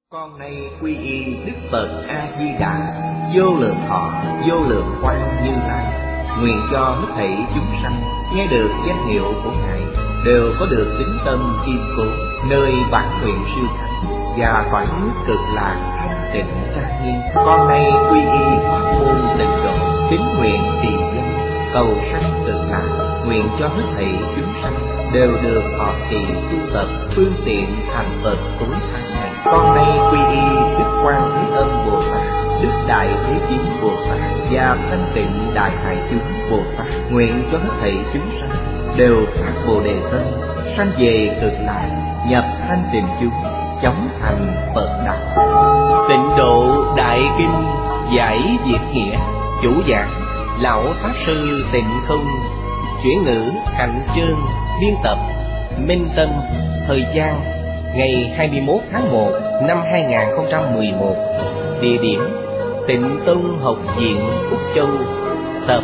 Con nay quy y Đức Phật A Di Đà, vô lượng thọ, vô lượng quang Như Lai. Nguyện cho hết thảy chúng sanh nghe được danh hiệu của Ngài đều có được tín tâm kiên cố, nơi bản nguyện siêu thắng và cõi nước cực lạc thanh tịnh trang nghiêm. Con nay quy y pháp môn tịnh độ, tín nguyện trì danh cầu sanh cực lạc. Nguyện cho hết thảy chúng sanh đều được thọ trì tu tập phương tiện thành Phật cuối tháng này. Con nay quy y Đức Quan Thế Âm Bồ Tát, Đức Đại Thế Chí Bồ Tát và Thanh Tịnh Đại Hải Chúng Bồ Tát. Nguyện cho hết thảy chúng sanh đều phát Bồ Đề tâm, sanh về cực lạc, nhập thanh tịnh chúng, chóng thành Phật đạo. Tịnh độ Đại Kinh giải Việt nghĩa. Chủ giảng Lão Pháp Sư Tịnh Không. Chuyển ngữ Hạnh Trương. Biên tập Minh Tâm. Thời gian ngày 21 tháng 1 năm 2011. Địa điểm Tịnh Tông Học viện Úc Châu. Tập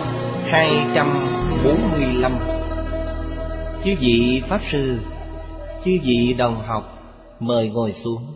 245. Chư vị Pháp Sư, chư vị đồng học, mời ngồi xuống.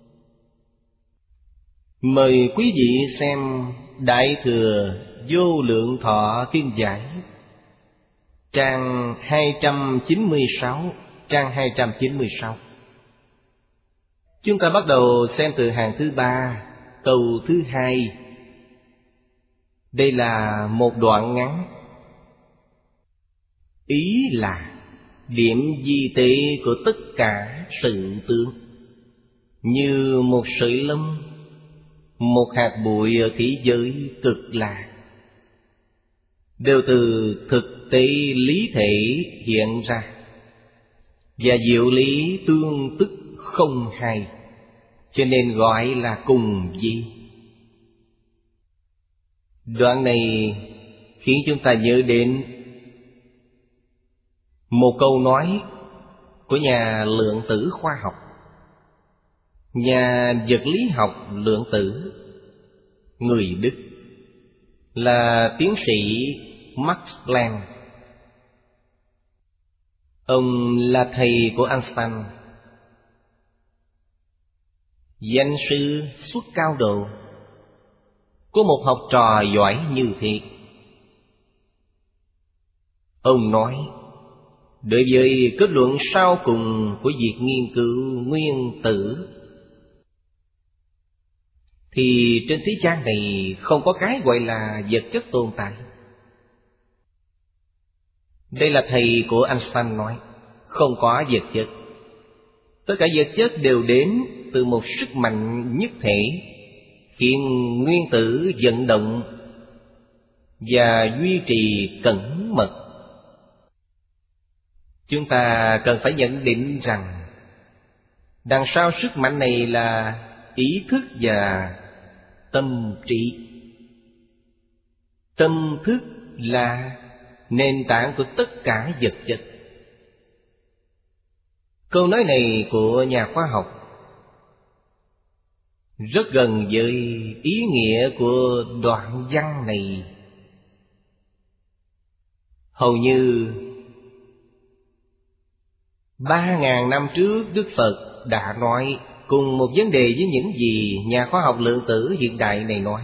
Mời quý vị xem Đại Thừa Vô Lượng Thọ Kinh Giải, trang 296, trang 296. Chúng ta bắt đầu xem từ hàng thứ 3, câu thứ 2. Đây là một đoạn ngắn. Ý là điểm di tế của tất cả sự tướng, như một sợi lông, một hạt bụi ở thế giới cực lạc, đều từ thực tế lý thể hiện ra, và diệu lý tương tức không hai, cho nên gọi là cùng vi. Đoạn này khiến chúng ta nhớ đến một câu nói của nhà lượng tử khoa học, nhà vật lý học lượng tử người Đức, là tiến sĩ Max Planck. Ông là thầy của Einstein, danh sư xuất cao độ, có một học trò giỏi như thế. Ông nói, đối với kết luận sau cùng của việc nghiên cứu nguyên tử, thì trên thế gian này không có cái gọi là vật chất tồn tại. Đây là thầy của Einstein nói, không có vật chất. Tất cả vật chất đều đến từ một sức mạnh nhất thể, khiến nguyên tử vận động và duy trì cẩn mật. Chúng ta cần phải nhận định rằng đằng sau sức mạnh này là ý thức và tâm trí. Tâm thức là nền tảng của tất cả vật chất. Câu nói này của nhà khoa học rất gần với ý nghĩa của đoạn văn này. Hầu như 3.000 năm trước, Đức Phật đã nói cùng một vấn đề với những gì nhà khoa học lượng tử hiện đại này nói.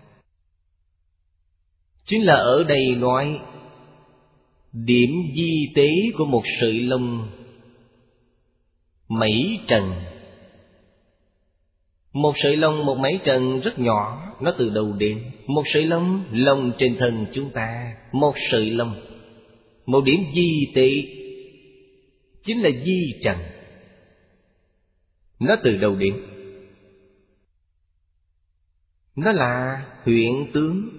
Chính là ở đây nói điểm di tế của một sợi lông mẩy trần. Một sợi lông, một mẩy trần rất nhỏ, nó từ đâu đến? Một sợi lông, lông trên thân chúng ta, một sợi lông, một điểm di tế, chính là di trần. Nó từ đâu đến? Nó là hiện tướng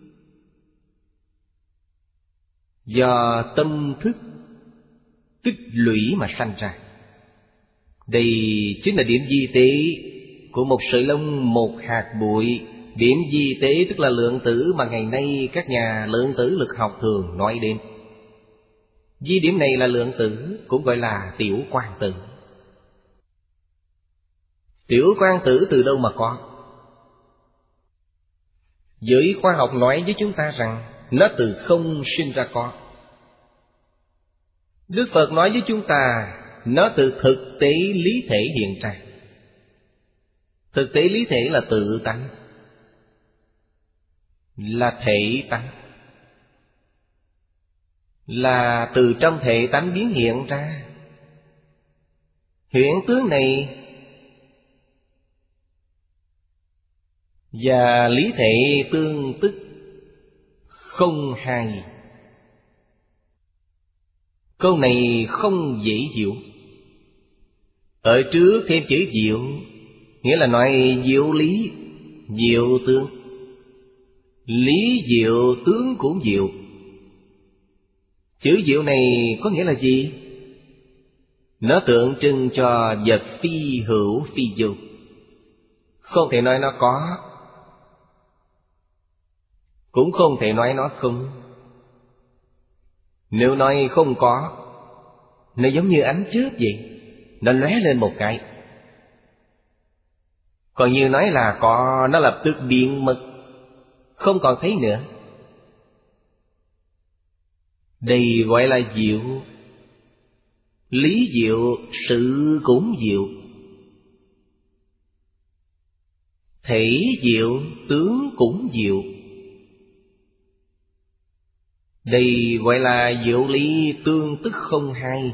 do tâm thức tích lũy mà sanh ra. Đây chính là điểm di tế của một sợi lông, một hạt bụi. Điểm di tế tức là lượng tử mà ngày nay các nhà lượng tử lực học thường nói đến. Di điểm này là lượng tử, cũng gọi là tiểu quang tử. Tiểu quang tử từ đâu mà có? Giới khoa học nói với chúng ta rằng nó từ không sinh ra có. Đức Phật nói với chúng ta nó từ thực tế lý thể hiện ra. Thực tế lý thể là tự tánh, là thể tánh, là từ trong thể tánh biến hiện ra. Hiện tướng này và lý thể tương tức không hai. Câu này không dễ hiểu. Ở trước thêm chữ diệu, nghĩa là nói diệu lý, diệu tướng. Lý diệu, tướng cũng diệu. Chữ diệu này có nghĩa là gì? Nó tượng trưng cho vật phi hữu phi vô. Không thể nói nó có, cũng không thể nói nó không. Nếu nói không có, nó giống như ánh chớp vậy, nó lóe lên một cái. Còn như nói là có, nó lập tức biến mất, không còn thấy nữa. Đây gọi là diệu. Lý diệu, sự cũng diệu. Thể diệu, tướng cũng diệu. Đây gọi là diệu lý tương tức không hai.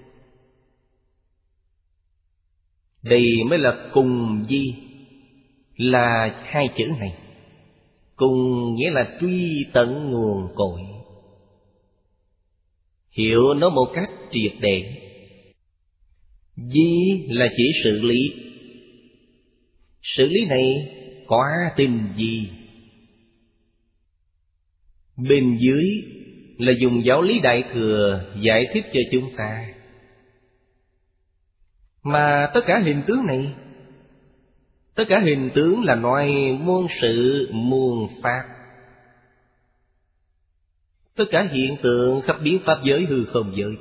Đây mới là cùng di, là hai chữ này. Cùng nghĩa là truy tận nguồn cội, hiểu nó một cách triệt để. Di là chỉ sự lý. Sự lý này quá tinh vi. Bên dưới là dùng giáo lý Đại Thừa giải thích cho chúng ta. Mà tất cả hình tướng này, tất cả hình tướng là nói muôn sự muôn pháp. Tất cả hiện tượng khắp biến pháp giới hư không giới.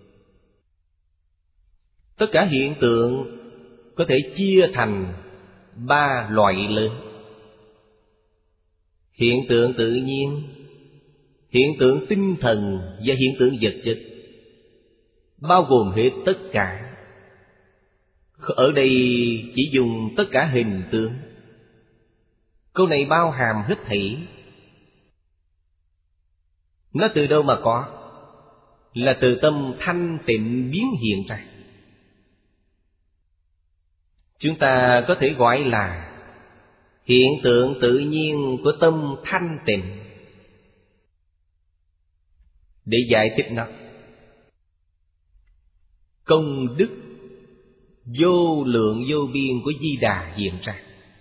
Tất cả hiện tượng có thể chia thành ba loại lớn. Hiện tượng tự nhiên, hiện tượng tinh thần và hiện tượng vật chất, bao gồm hết tất cả. Ở đây chỉ dùng tất cả hình tướng. Câu này bao hàm hết thảy. Nó từ đâu mà có? Là từ tâm thanh tịnh biến hiện ra. Chúng ta có thể gọi là hiện tượng tự nhiên của tâm thanh tịnh để giải thích nó. Công đức vô lượng vô biên của Di Đà hiện ra.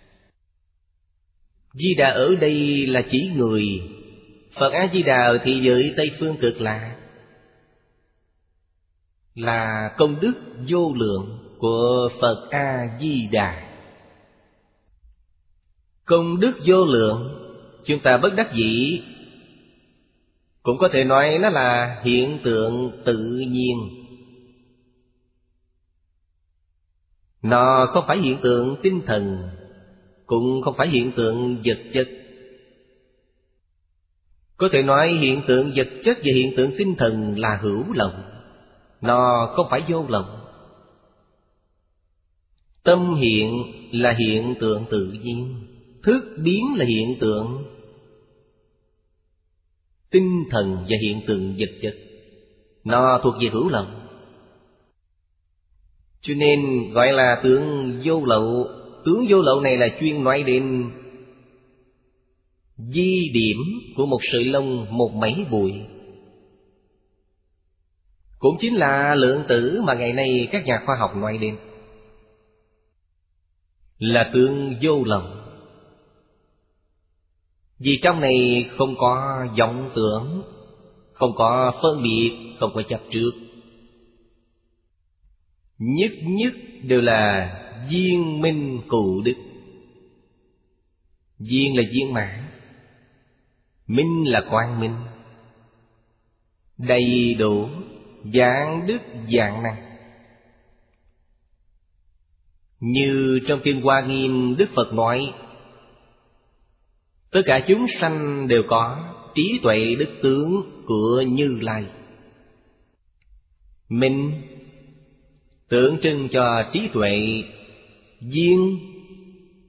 Di Đà ở đây là chỉ người. Phật A-di-đà ở thị giới Tây Phương Cực Lạc là công đức vô lượng của Phật A-di-đà. Công đức vô lượng, chúng ta bất đắc dĩ cũng có thể nói nó là hiện tượng tự nhiên. Nó không phải hiện tượng tinh thần, cũng không phải hiện tượng vật chất. Có thể nói hiện tượng vật chất và hiện tượng tinh thần là hữu lậu, nó không phải vô lậu. Tâm hiện là hiện tượng tự nhiên, thức biến là hiện tượng tinh thần và hiện tượng vật chất, nó thuộc về hữu lậu. Cho nên gọi là tướng vô lậu. Tướng vô lậu này là chuyên nói đến di điểm của một sợi lông, một mẩy bụi. Cũng chính là lượng tử mà ngày nay các nhà khoa học nói đến, là tướng vô lậu. Vì trong này không có vọng tưởng, không có phân biệt, không có chấp trước. Nhất nhất đều là viên minh cụ đức. Viên là viên mãn, minh là quang minh, đầy đủ vạn đức vạn năng. Như trong Kinh Hoa Nghiêm, Đức Phật nói tất cả chúng sanh đều có trí tuệ đức tướng của Như Lai. Minh tượng trưng cho trí tuệ, viên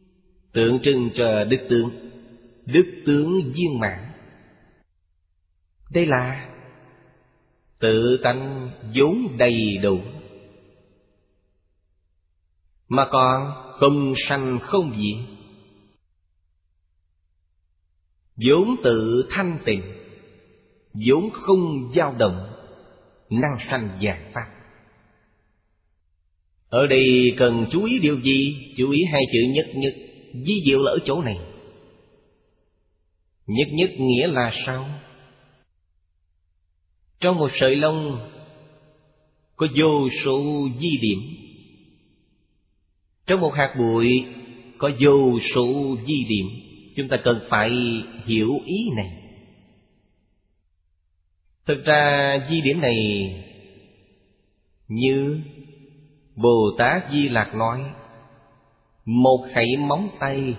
tượng trưng cho đức tướng. Đức tướng viên mãn. Đây là tự tánh vốn đầy đủ, mà còn không sanh không diệt, vốn tự thanh tịnh, vốn không dao động, năng sanh vạn pháp. Ở đây cần chú ý điều gì? Chú ý hai chữ nhất nhất. Vi diệu là ở chỗ này. Nhất nhất nghĩa là sao? Trong một sợi lông có vô số vi điểm. Trong một hạt bụi có vô số vi điểm. Chúng ta cần phải hiểu ý này. Thực ra vi điểm này như Bồ Tát Di Lặc nói, một khẩy móng tay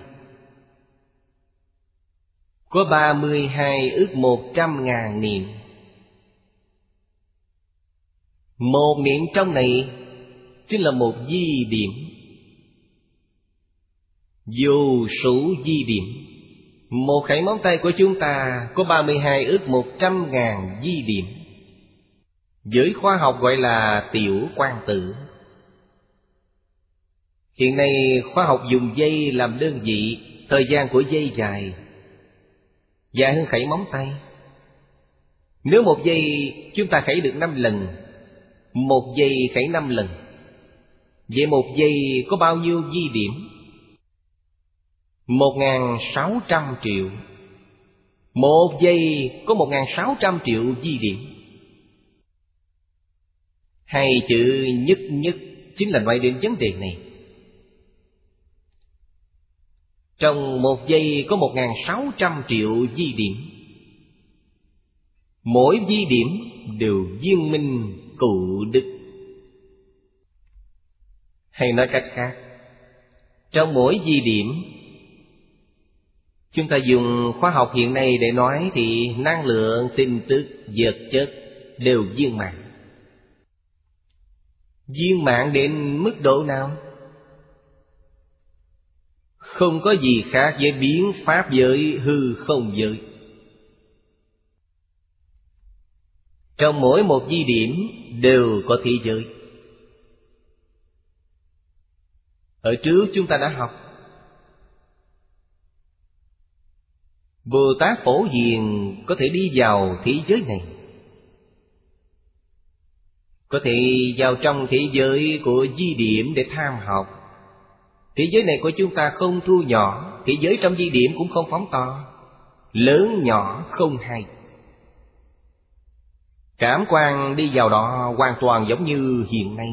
có 32.100.000 niệm. Một niệm trong này chính là một vi điểm. Vô số vi điểm. Một khẩy móng tay của chúng ta có 32.100.000 vi điểm. Với khoa học gọi là tiểu quang tử. Hiện nay khoa học dùng giây làm đơn vị. Thời gian của giây dài hơn khẩy móng tay. Nếu một giây chúng ta khẩy được 5 lần, một giây khẩy 5 lần, vậy một giây có bao nhiêu vi điểm? 1.600 triệu. Một giây có 1.600 triệu vi điểm. Hai chữ nhất nhất chính là nói đến vấn đề này. Trong một giây có 1.600 triệu vi điểm. Mỗi vi điểm đều viên minh cụ đức. Hay nói cách khác, trong mỗi vi điểm, chúng ta dùng khoa học hiện nay để nói thì năng lượng, tin tức, vật chất đều viên mãn. Viên mãn đến mức độ nào? Không có gì khác với biến pháp giới, hư không giới. Trong mỗi một vi điểm đều có thế giới. Ở trước chúng ta đã học, Bồ Tát Phổ Hiền có thể đi vào thế giới này, có thể vào trong thế giới của vi điểm để tham học. Thế giới này của chúng ta không thu nhỏ, thế giới trong vi điểm cũng không phóng to, lớn nhỏ không hay. Cảm quan đi vào đó hoàn toàn giống như hiện nay.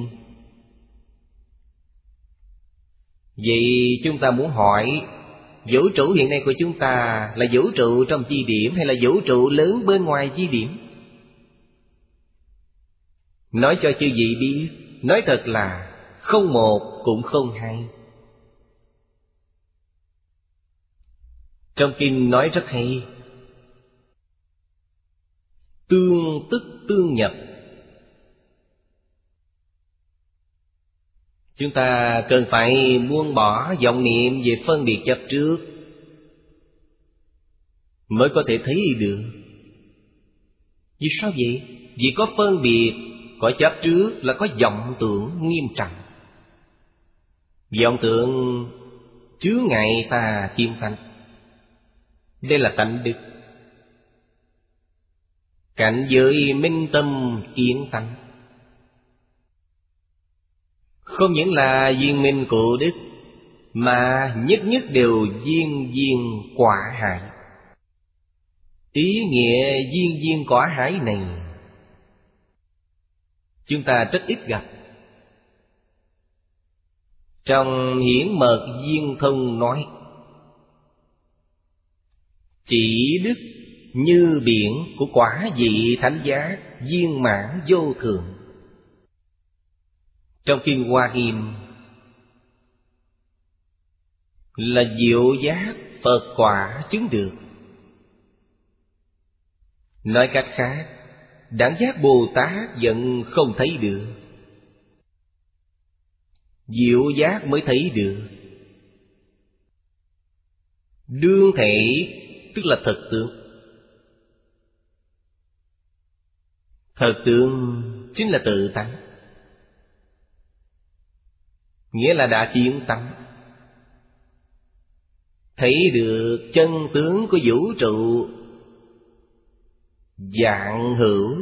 Vậy chúng ta muốn hỏi, vũ trụ hiện nay của chúng ta là vũ trụ trong vi điểm hay là vũ trụ lớn bên ngoài vi điểm? Nói cho chư vị biết, nói thật là không một cũng không hai. Trong kinh nói rất hay, tương tức tương nhập. Chúng ta cần phải buông bỏ vọng niệm về phân biệt chấp trước mới có thể thấy được. Vì sao vậy? Vì có phân biệt, có chấp trước là có vọng tưởng nghiêm trọng. Vọng tưởng chướng ngại ta kim thanh. Đây là tánh đức. Cảnh giới minh tâm kiến tánh. Không những là viên minh cụ đức, mà nhất nhất đều viên viên quả hải. Ý nghĩa viên viên quả hải này chúng ta rất ít gặp. Trong Hiển Mật Viên Thông nói, chỉ đức như biển của quả vị thánh giác viên mãn vô thường. Trong kinh Hoa Nghiêm là diệu giác Phật quả chứng được. Nói cách khác, đẳng giác Bồ Tát vẫn không thấy được, diệu giác mới thấy được. Đương thể tức là thật tướng. Thật tướng chính là tự tánh, nghĩa là đã kiến tánh, thấy được chân tướng của vũ trụ vạn hữu.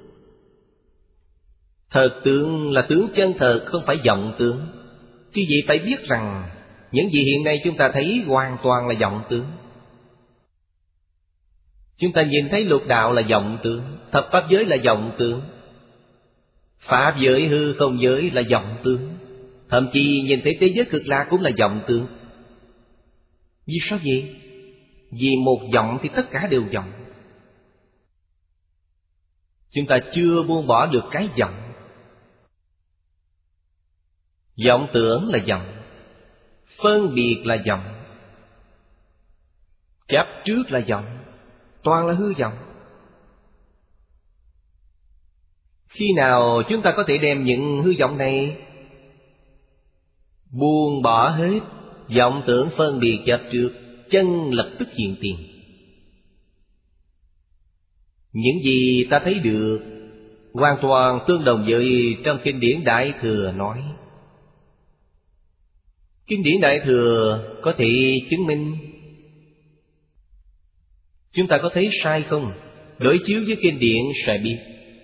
Thật tướng là tướng chân thật, không phải vọng tướng. Chứ vậy phải biết rằng những gì hiện nay chúng ta thấy hoàn toàn là vọng tướng. Chúng ta nhìn thấy lục đạo là vọng tướng, thập pháp giới là vọng tướng, pháp giới hư không giới là vọng tướng, thậm chí nhìn thấy thế giới cực lạc cũng là vọng tướng. Vì sao vậy? Vì một vọng thì tất cả đều vọng. Chúng ta chưa buông bỏ được cái vọng. Vọng tưởng là vọng, phân biệt là vọng, chấp trước là vọng, toàn là hư vọng. Khi nào chúng ta có thể đem những hư vọng này buông bỏ hết, vọng tưởng phân biệt chấp trước, chân lập tức hiện tiền. Những gì ta thấy được hoàn toàn tương đồng với trong kinh điển Đại Thừa nói. Kinh điển Đại Thừa có thể chứng minh. Chúng ta có thấy sai không? Đối chiếu với kinh điển sẽ biết.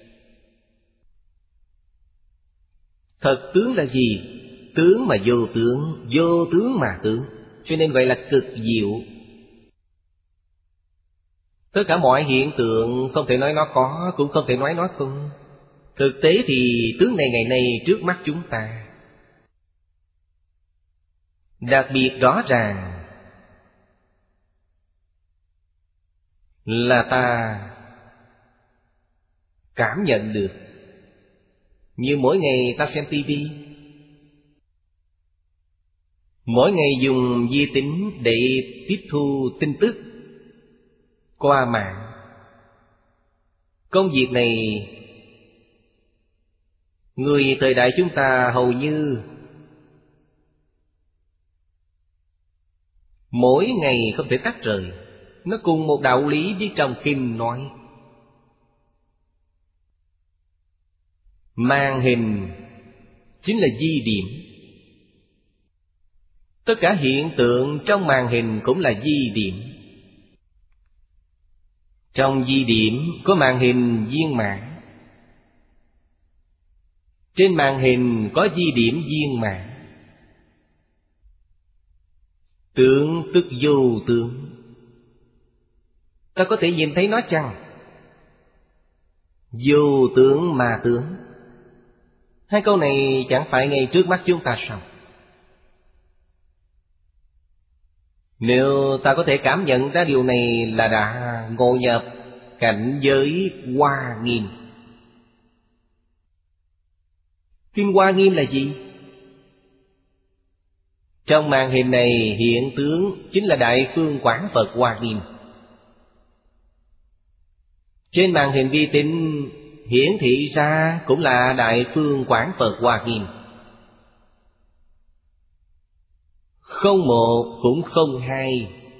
Thật tướng là gì? Tướng mà vô tướng, vô tướng mà tướng, cho nên gọi là cực diệu. Tất cả mọi hiện tượng không thể nói nó có, cũng không thể nói nó không. Thực tế thì tướng này ngày nay trước mắt chúng ta. Đặc biệt rõ ràng là ta cảm nhận được. Như mỗi ngày ta xem tivi, mỗi ngày dùng vi tính để tiếp thu tin tức qua mạng. Công việc này người thời đại chúng ta hầu như mỗi ngày không thể tách rời. Nó cùng một đạo lý với trong kinh nói. Màn hình chính là di điểm. Tất cả hiện tượng trong màn hình cũng là di điểm. Trong di điểm có màn hình viên mãn, trên màn hình có di điểm viên mãn. Tướng tức vô tướng. Ta có thể nhìn thấy nó chăng? Vô tướng mà tướng. Hai câu này chẳng phải ngay trước mắt chúng ta sao? Nếu ta có thể cảm nhận ra điều này là đã ngộ nhập cảnh giới Hoa Nghiêm. Kinh Hoa Nghiêm là gì? Trong màn hình này hiện tướng chính là Đại Phương Quảng Phật Hoa Nghiêm. Trên màn hình vi tính hiển thị ra cũng là Đại Phương Quảng Phật Hoa Nghiêm. Không một cũng không hai.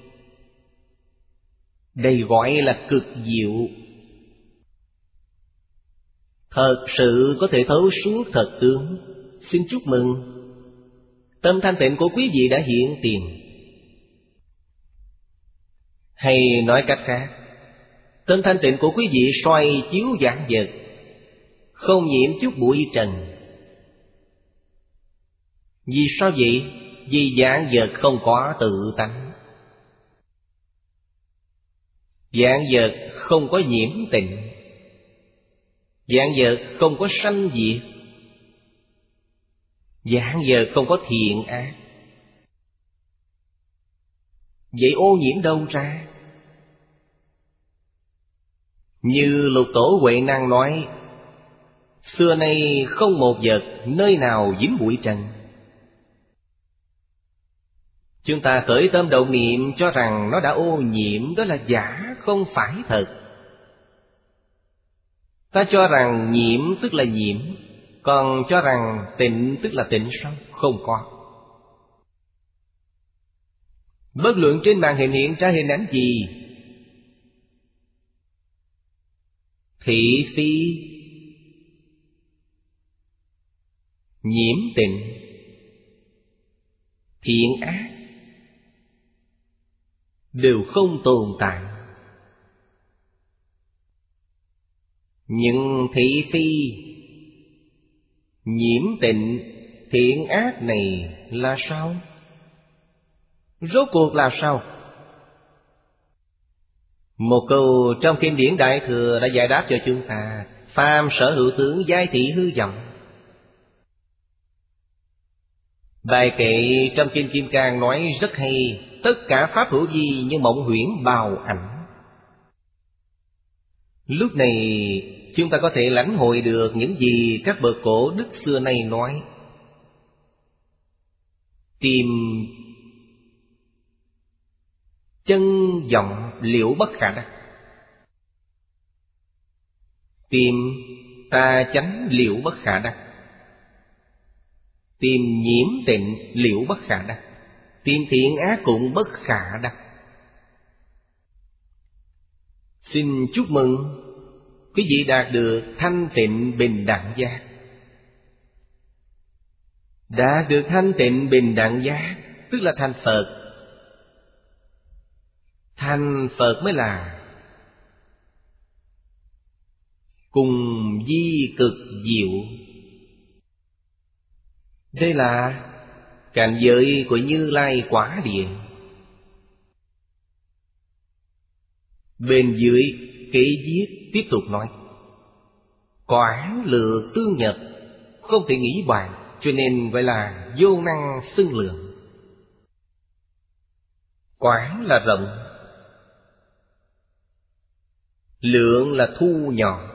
Đây gọi là cực diệu. Thật sự có thể thấu suốt thật tướng. Xin chúc mừng. Tâm thanh tịnh của quý vị đã hiện tiền. Hay nói cách khác, tâm thanh tịnh của quý vị soi chiếu vạn vật, không nhiễm chút bụi trần. Vì sao vậy? Vì vạn vật không có tự tánh, vạn vật không có nhiễm tịnh, vạn vật không có sanh diệt, vạn vật không có thiện ác. Vậy ô nhiễm đâu ra? Như Lục Tổ Huệ Năng nói, xưa nay không một vật nơi nào dính bụi trần. Chúng ta khởi tâm động niệm cho rằng nó đã ô nhiễm, đó là giả, không phải thật. Ta cho rằng nhiễm tức là nhiễm, còn cho rằng tịnh tức là tịnh sao? Không có. Bất luận trên màn hình hiện ra hình ảnh gì, thị phi, nhiễm tịnh, thiện ác đều không tồn tại. Những thị phi, nhiễm tịnh, thiện ác này là sao? Rốt cuộc là sao? Một câu trong kinh điển Đại Thừa đã giải đáp cho chúng ta: phàm sở hữu tướng, giai thị hư vọng. Bài kệ trong kinh Kim Cang nói rất hay: tất cả pháp hữu vi như mộng huyễn bào ảnh. Lúc này chúng ta có thể lãnh hội được những gì các bậc cổ đức xưa nay nói. Tìm chân vọng liễu bất khả đắc, tìm tà chánh liễu bất khả đắc, tìm nhiễm tịnh liễu bất khả đắc, tìm thiện ác cũng bất khả đắc. Xin chúc mừng quý vị đạt được thanh tịnh bình đẳng giác. Đạt được thanh tịnh bình đẳng giác tức là thành Phật. Thành Phật mới là cùng di cực diệu. Đây là cảnh giới của Như Lai Quả Địa. Bên dưới kế viết tiếp tục nói: quảng lược tương nhập, không thể nghĩ bàn, cho nên gọi là vô năng xưng lượng. Quảng là rộng, lượng là thu nhỏ.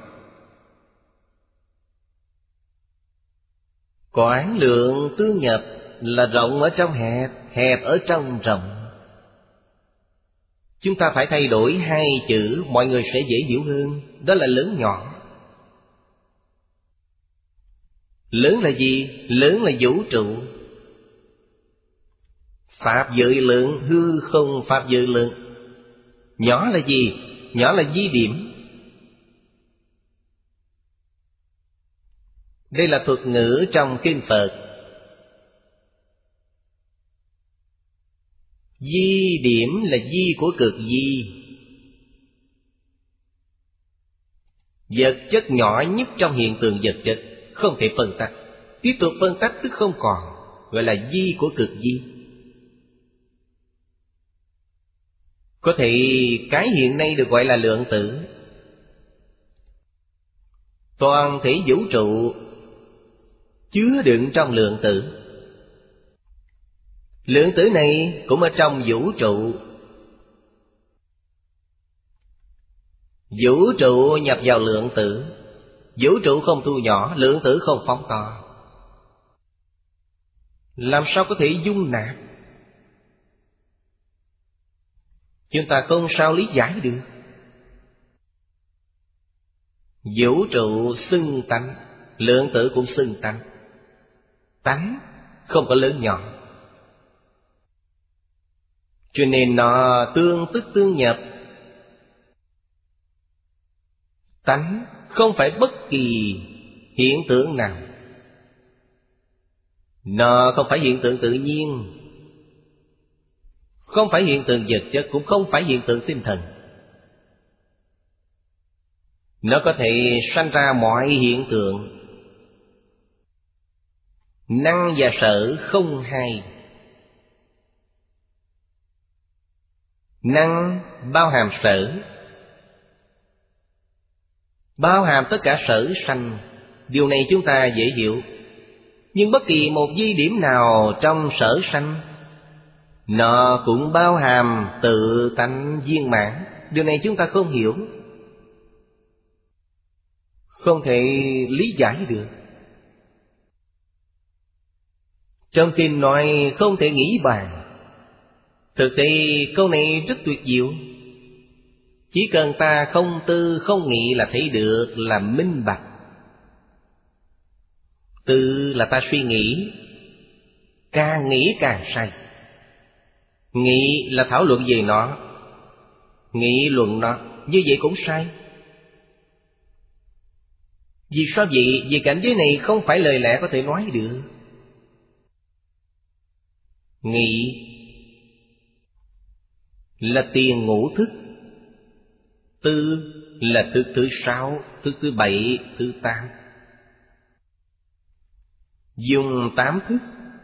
Quảng lượng tương nhập là rộng ở trong hẹp, hẹp ở trong rộng. Chúng ta phải thay đổi hai chữ, mọi người sẽ dễ hiểu hơn. Đó là lớn nhỏ. Lớn là gì? Lớn là vũ trụ. Pháp giới lớn, hư không pháp giới lớn. Nhỏ là gì? Nhỏ là di điểm. Đây là thuật ngữ trong kinh Phật. Di điểm là di của cực di, vật chất nhỏ nhất trong hiện tượng vật chất, không thể phân tách. Tiếp tục phân tách tức không còn, gọi là di của cực di. Có thể cái hiện nay được gọi là lượng tử. Toàn thể vũ trụ chứa đựng trong lượng tử. Lượng tử này cũng ở trong vũ trụ. Vũ trụ nhập vào lượng tử. Vũ trụ không thu nhỏ, lượng tử không phóng to. Làm sao có thể dung nạp? Chúng ta không sao lý giải được. Vũ trụ xưng tánh, lượng tử cũng xưng tánh. Tánh không có lớn nhỏ, cho nên nó tương tức tương nhập. Tánh không phải bất kỳ hiện tượng nào. Nó không phải hiện tượng tự nhiên, không phải hiện tượng vật chất, cũng không phải hiện tượng tinh thần. Nó có thể sanh ra mọi hiện tượng. Năng và sở không hai. Năng bao hàm sở, bao hàm tất cả sở sanh. Điều này chúng ta dễ hiểu. Nhưng bất kỳ một di điểm nào trong sở sanh, nó cũng bao hàm tự tánh viên mãn. Điều này chúng ta không hiểu, không thể lý giải được. Trong kinh nói không thể nghĩ bàn. Thực tế câu này rất tuyệt diệu. Chỉ cần ta không tư không nghĩ là thấy được, là minh bạch. Tư là ta suy nghĩ, càng nghĩ càng sai. Nghị là thảo luận về nó, nghị luận nó, như vậy cũng sai. Vì sao vậy? Vì cảnh giới này không phải lời lẽ có thể nói được. Nghị là tiền ngũ thức, tư là thức thứ 6, thức thứ 7, thứ 8. Dùng 8 thức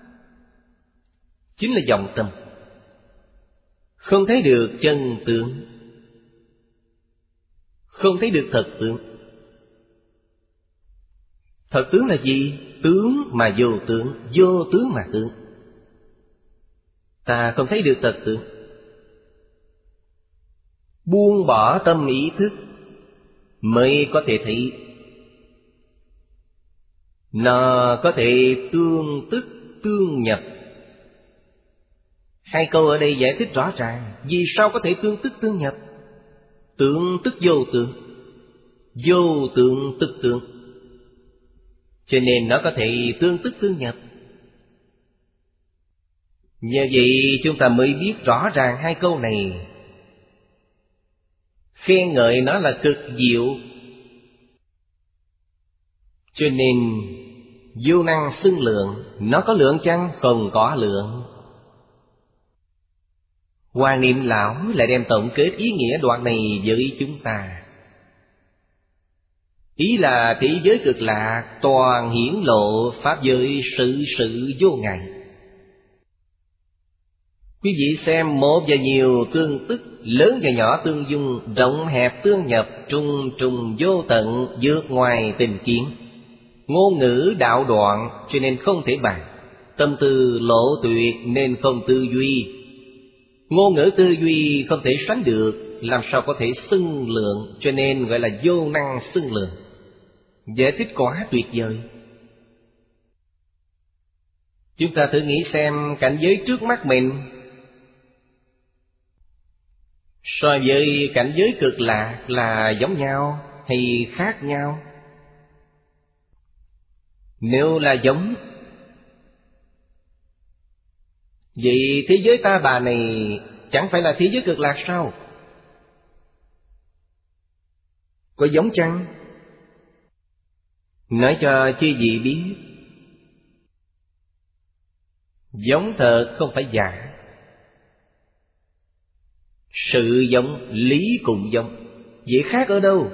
chính là vọng tâm. Không thấy được chân tướng, không thấy được thật tướng. Thật tướng là gì? Tướng mà vô tướng, vô tướng mà tướng. Ta không thấy được thật tướng. Buông bỏ tâm ý thức mới có thể thấy. Nó có thể tương tức tương nhập. Hai câu ở đây giải thích rõ ràng. Vì sao có thể tương tức tương nhập? Tướng tức vô tướng, vô tướng tức tướng, cho nên nó có thể tương tức tương nhập. Nhờ vậy chúng ta mới biết rõ ràng hai câu này. Khen ngợi nó là cực diệu, cho nên vô năng xưng lượng. Nó có lượng chăng? Không có lượng. Hoàng Niệm Lão lại đem tổng kết ý nghĩa đoạn này với chúng ta. Ý là thế giới cực lạc toàn hiển lộ pháp giới sự sự vô ngại. Quý vị xem một và nhiều tương tức, lớn và nhỏ tương dung, rộng hẹp tương nhập, trùng trùng vô tận, vượt ngoài tình kiến. Ngôn ngữ đạo đoạn cho nên không thể bàn, tâm tư lộ tuyệt nên không tư duy. Ngôn ngữ tư duy không thể sánh được, làm sao có thể xưng lượng, cho nên gọi là vô năng xưng lượng. Giải thích quá tuyệt vời. Chúng ta thử nghĩ xem cảnh giới trước mắt mình so với cảnh giới cực lạc là giống nhau hay khác nhau? Nếu là giống, vậy thế giới ta bà này chẳng phải là thế giới cực lạc sao? Có giống chăng? Nói cho chư vị biết, giống thật không phải giả. Sự giống, lý cũng giống. Vậy khác ở đâu?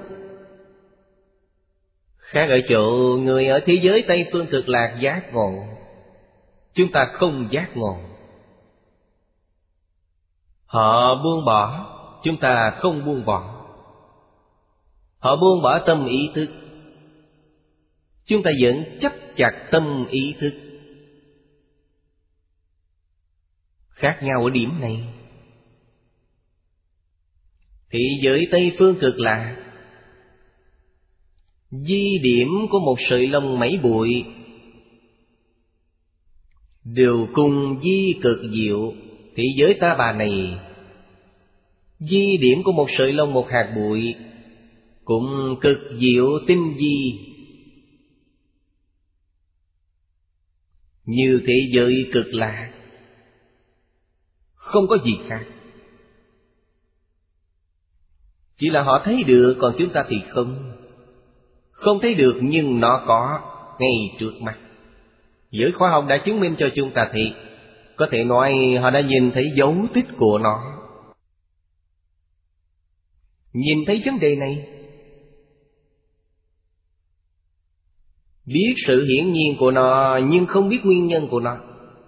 Khác ở chỗ người ở thế giới Tây Phương Cực Lạc giác ngộ, chúng ta không giác ngộ. Họ buông bỏ, chúng ta không buông bỏ. Họ buông bỏ tâm ý thức, chúng ta vẫn chấp chặt tâm ý thức. Khác nhau ở điểm này. Thế giới Tây Phương Cực Lạc, di điểm của một sợi lông mấy bụi đều cùng di cực diệu. Thế giới ta bà này, di điểm của một sợi lông một hạt bụi cũng cực diệu tinh di. Như thế giới cực lạc không có gì khác. Chỉ là họ thấy được, còn chúng ta thì không. Không thấy được nhưng nó có ngay trước mắt. Giới khoa học đã chứng minh cho chúng ta thấy. Có thể nói họ đã nhìn thấy dấu tích của nó. Nhìn thấy vấn đề này, biết sự hiển nhiên của nó nhưng không biết nguyên nhân của nó.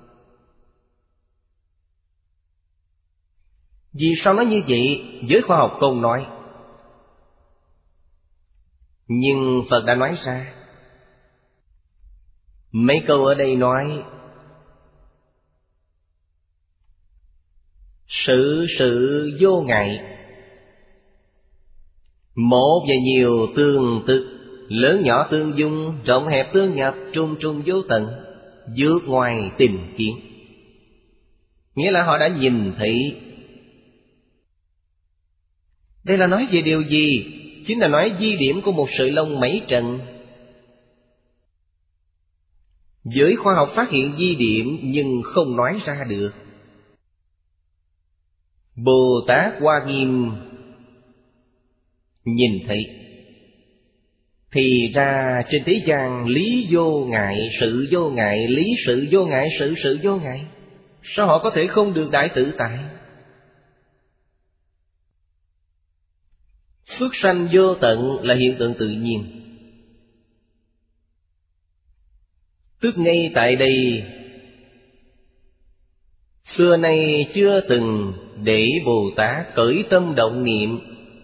Vì sao nói như vậy? Giới khoa học không nói, nhưng Phật đã nói ra. Mấy câu ở đây nói sự sự vô ngại, một và nhiều tương tự, lớn nhỏ tương dung, rộng hẹp tương nhập, trung trung vô tận, vượt ngoài tình kiến. Nghĩa là họ đã nhìn thấy. Đây là nói về điều gì? Chính là nói di điểm của một sợi lông mấy trần. Giới khoa học phát hiện di điểm nhưng không nói ra được. Bồ Tát Hoa Nghiêm nhìn thấy, thì ra trên thế gian lý vô ngại, sự vô ngại, lý sự vô ngại, sự vô ngại. Sao họ có thể không được đại tự tại? Xuất sanh vô tận là hiện tượng tự nhiên. Tức ngay tại đây, xưa nay chưa từng để Bồ Tát khởi tâm động niệm.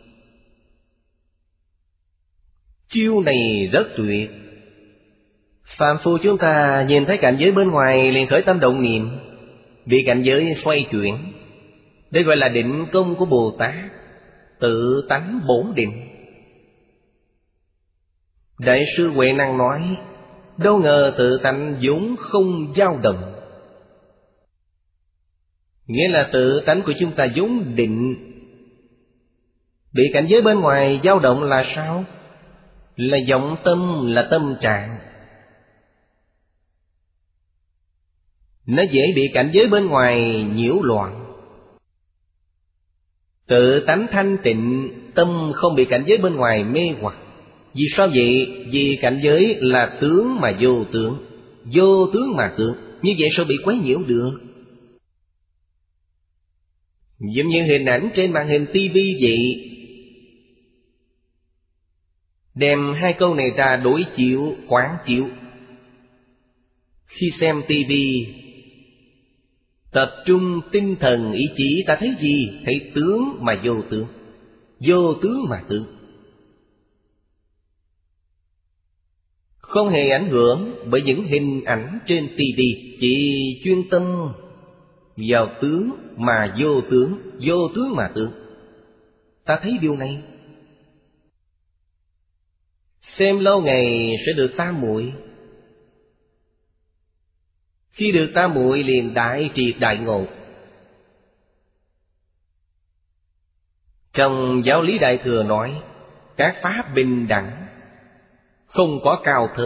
Chiêu này rất tuyệt. Phàm phu chúng ta nhìn thấy cảnh giới bên ngoài liền khởi tâm động niệm, bị cảnh giới xoay chuyển. Đây gọi là định công của Bồ Tát, tự tánh bổn định. Đại sư Huệ Năng nói, đâu ngờ tự tánh vốn không dao động. Nghĩa là tự tánh của chúng ta vốn định, bị cảnh giới bên ngoài dao động là sao? Là vọng tâm, là tâm trạng. Nó dễ bị cảnh giới bên ngoài nhiễu loạn. Tự tánh thanh tịnh, tâm không bị cảnh giới bên ngoài mê hoặc. Vì sao vậy? Vì cảnh giới là tướng mà vô tướng, vô tướng mà tướng. Như vậy sao bị quấy nhiễu được? Giống như hình ảnh trên màn hình tivi vậy. Đem hai câu này ra đối chiếu, quán chiếu. Khi xem tivi, tập trung tinh thần ý chí, ta thấy gì? Thấy tướng mà vô tướng, vô tướng mà tướng. Không hề ảnh hưởng bởi những hình ảnh trên tivi, chỉ chuyên tâm vào tướng mà vô tướng, vô tướng mà tướng. Ta thấy điều này. Xem lâu ngày sẽ được tam muội. Khi được tam muội liền đại triệt đại ngộ. Trong giáo lý Đại Thừa nói, các pháp bình đẳng, không có cao thấp.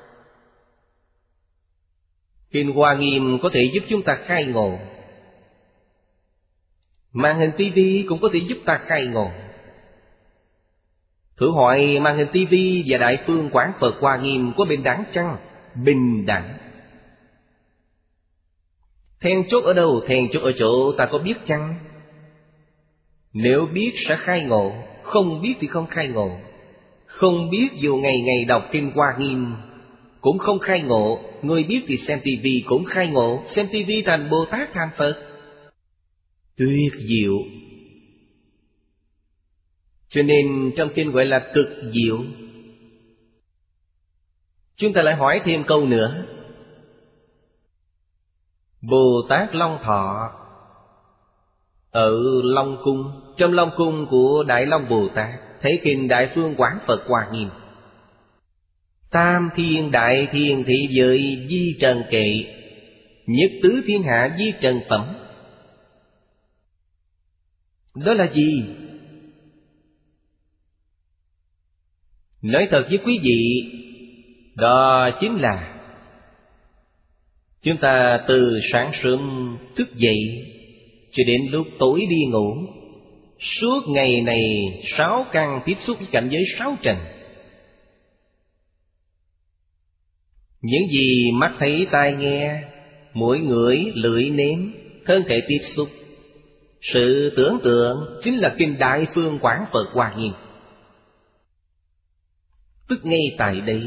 Kinh Hoa Nghiêm có thể giúp chúng ta khai ngộ. Màn hình tivi cũng có thể giúp ta khai ngộ. Thử hỏi màn hình tivi và Đại Phương Quán Phật Hoa Nghiêm có bình đẳng chăng? Bình đẳng. Then chốt ở đâu? Then chốt ở chỗ ta có biết chăng? Nếu biết sẽ khai ngộ, không biết thì không khai ngộ. Không biết dù ngày ngày đọc kinh Hoa Nghiêm cũng không khai ngộ. Người biết thì xem tivi cũng khai ngộ. Xem tivi thành Bồ Tát thành Phật. Tuyệt diệu. Cho nên trong kinh gọi là cực diệu. Chúng ta lại hỏi thêm câu nữa. Bồ Tát Long Thọ ở Long Cung, trong Long Cung của Đại Long Bồ Tát, thấy kinh Đại Phương Quán Phật Hoa Nghiêm. Tam thiên đại thiên thị giới di trần kệ, nhất tứ thiên hạ di trần phẩm. Đó là gì? Nói thật với quý vị, đó chính là chúng ta từ sáng sớm thức dậy cho đến lúc tối đi ngủ, suốt ngày này 6 căn tiếp xúc với cảnh giới 6 trần. Những gì mắt thấy tai nghe, mũi ngửi lưỡi nếm, thân thể tiếp xúc, sự tưởng tượng chính là kinh Đại Phương Quán Phật Hoa Nghiêm. Tức ngay tại đây.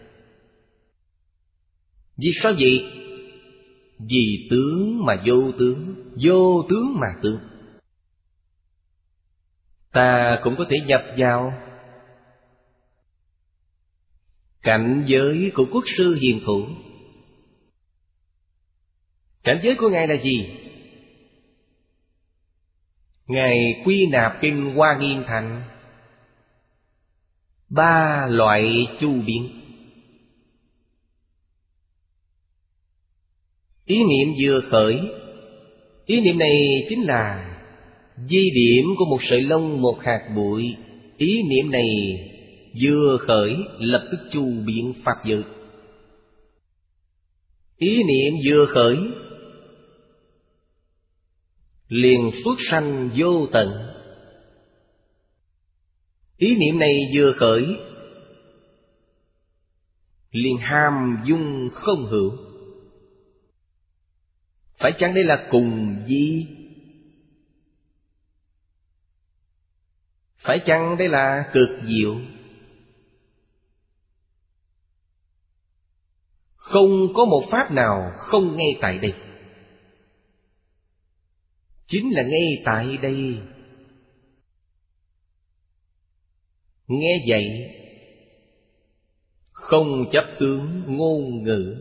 Vì sao vậy? Vì tướng mà vô tướng, vô tướng mà tướng. Ta cũng có thể nhập vào cảnh giới của quốc sư hiền thủ. Cảnh giới của Ngài là gì? Ngài quy nạp kinh Hoa Nghiêm thành 3 loại chu biến. Ý niệm vừa khởi, ý niệm này chính là di điểm của một sợi lông, một hạt bụi. Ý niệm này vừa khởi lập tức chu biến pháp giới. Ý niệm vừa khởi liền xuất sanh vô tận. Ý niệm này vừa khởi, liền ham dung không hữu. Phải chăng đây là cùng di? Phải chăng đây là cực diệu? Không có một pháp nào không ngay tại đây. Chính là ngay tại đây. Nghe vậy, không chấp tướng ngôn ngữ,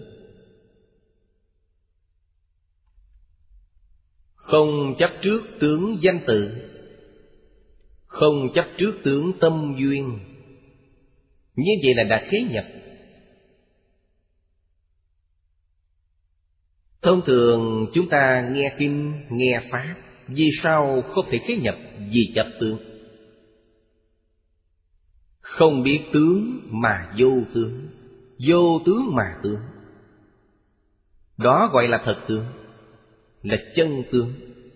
không chấp trước tướng danh tự, không chấp trước tướng tâm duyên. Như vậy là đã khế nhập. Thông thường chúng ta nghe kinh, nghe pháp, vì sao không thể khế nhập? Vì chấp tướng. Không biết tướng mà vô tướng, vô tướng mà tướng. Đó gọi là thật tướng, là chân tướng.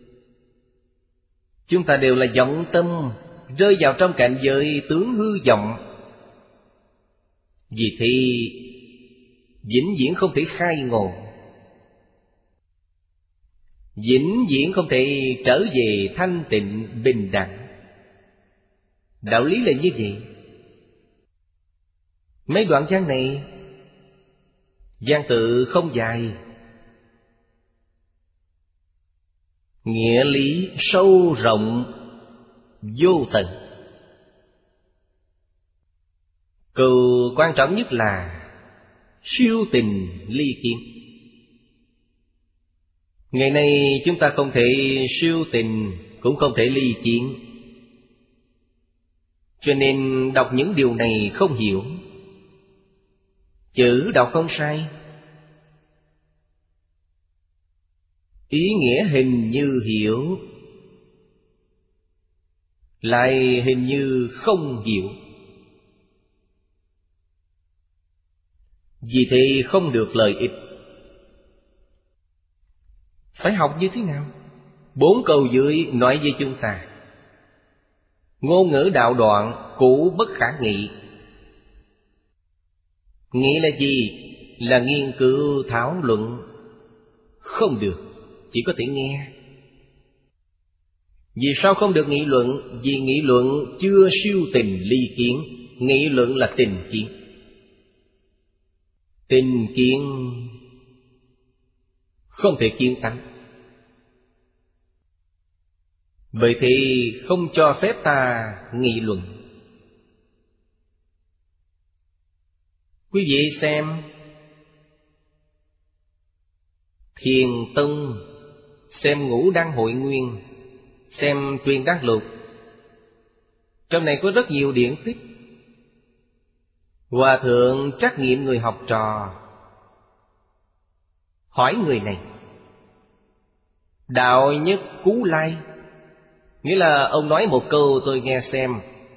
Chúng ta đều là vọng tâm, rơi vào trong cảnh giới tướng hư vọng. Vì thế vĩnh viễn không thể khai ngộ, vĩnh viễn không thể trở về thanh tịnh bình đẳng. Đạo lý là như vậy. Mấy đoạn văn này, văn tự không dài, nghĩa lý sâu rộng vô tận. Câu quan trọng nhất là siêu tình ly kiến. Ngày nay chúng ta không thể siêu tình, cũng không thể ly kiến, cho nên đọc những điều này không hiểu. Chữ đọc không sai, ý nghĩa hình như hiểu, lại hình như không hiểu. Vì thế không được lợi ích. Phải học như thế nào? 4 câu dưới nói với chúng ta: ngôn ngữ đạo đoạn, cũ bất khả nghị. Nghĩ là gì? Là nghiên cứu thảo luận. Không được, chỉ có thể nghe. Vì sao không được nghị luận? Vì nghị luận chưa siêu tình ly kiến. Nghị luận là tình kiến. Tình kiến không thể kiến tánh. Bởi thế không cho phép ta nghị luận. Quý vị xem Thiền Tông, xem Ngũ Đăng Hội Nguyên, xem Truyền Đăng Lục. Trong này có rất nhiều điển tích. Hòa thượng trắc nghiệm người học trò, hỏi người này: đạo nhất Cú Lai, nghĩa là ông nói một câu tôi nghe xem.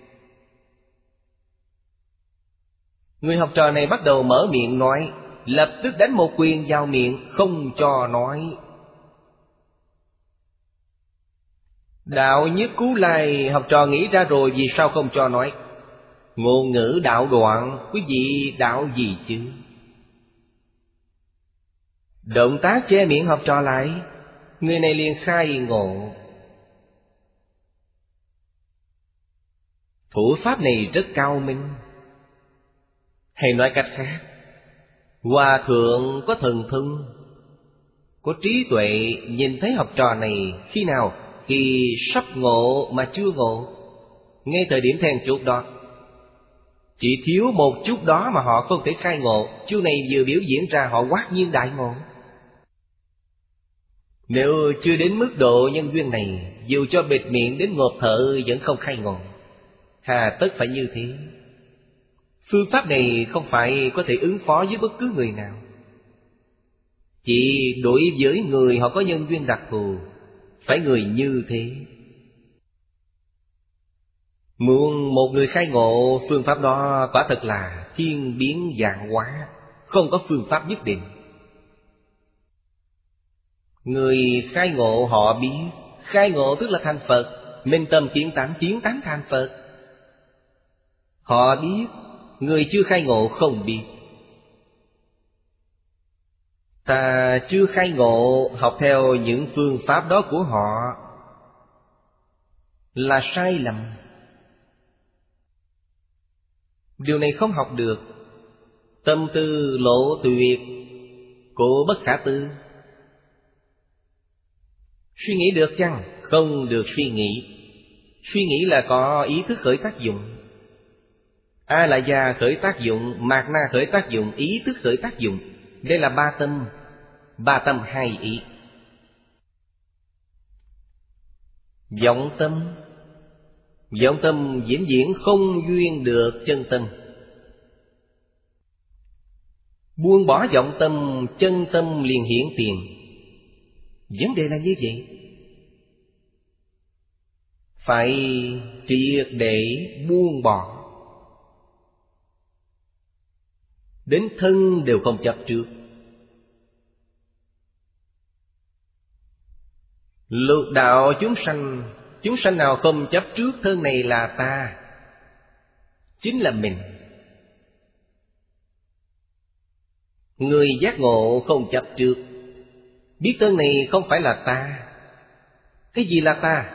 Người học trò này bắt đầu mở miệng nói, lập tức đánh một quyền vào miệng, không cho nói. Đạo nhất Cú Lai học trò nghĩ ra rồi, vì sao không cho nói? Ngôn ngữ đạo đoạn, quý vị đạo gì chứ? Động tác che miệng học trò lại, người này liền khai ngộ. Thủ pháp này rất cao minh. Hay nói cách khác, hòa thượng có thần thông, có trí tuệ, nhìn thấy học trò này khi nào? Khi sắp ngộ mà chưa ngộ, ngay thời điểm then chốt đó. Chỉ thiếu một chút đó mà họ không thể khai ngộ. Chú này vừa biểu diễn ra họ quát nhiên đại ngộ. Nếu chưa đến mức độ nhân duyên này, dù cho bịt miệng đến ngộp thở vẫn không khai ngộ. Hà tất phải như thế. Phương pháp này không phải có thể ứng phó với bất cứ người nào. Chỉ đối với người họ có nhân duyên đặc thù, phải người như thế. Muốn một người khai ngộ, phương pháp đó quả thật là thiên biến vạn hóa, không có phương pháp nhất định. Người khai ngộ họ biết, Khai ngộ tức là thành Phật. Minh tâm kiến tánh thành Phật. Họ biết, người chưa khai ngộ không biết. Ta chưa khai ngộ, học theo những phương pháp đó của họ là sai lầm. Điều này không học được. Tâm tư lộ tuyệt, cổ bất khả tư. Suy nghĩ được chăng? Không được suy nghĩ. Suy nghĩ là có ý thức khởi tác dụng. A la gia khởi tác dụng, mạt na khởi tác dụng, ý thức khởi tác dụng. Đây là ba tâm. Ba tâm hai ý. Vọng tâm. Vọng tâm vĩnh viễn không duyên được chân tâm. Buông bỏ vọng tâm, chân tâm liền hiển tiền. Vấn đề là như vậy. Phải triệt để buông bỏ. Đến thân đều không chấp trước. Lục đạo chúng sanh nào không chấp trước thân này là ta, chính là mình. Người giác ngộ không chấp trước, biết thân này không phải là ta. Cái gì là ta?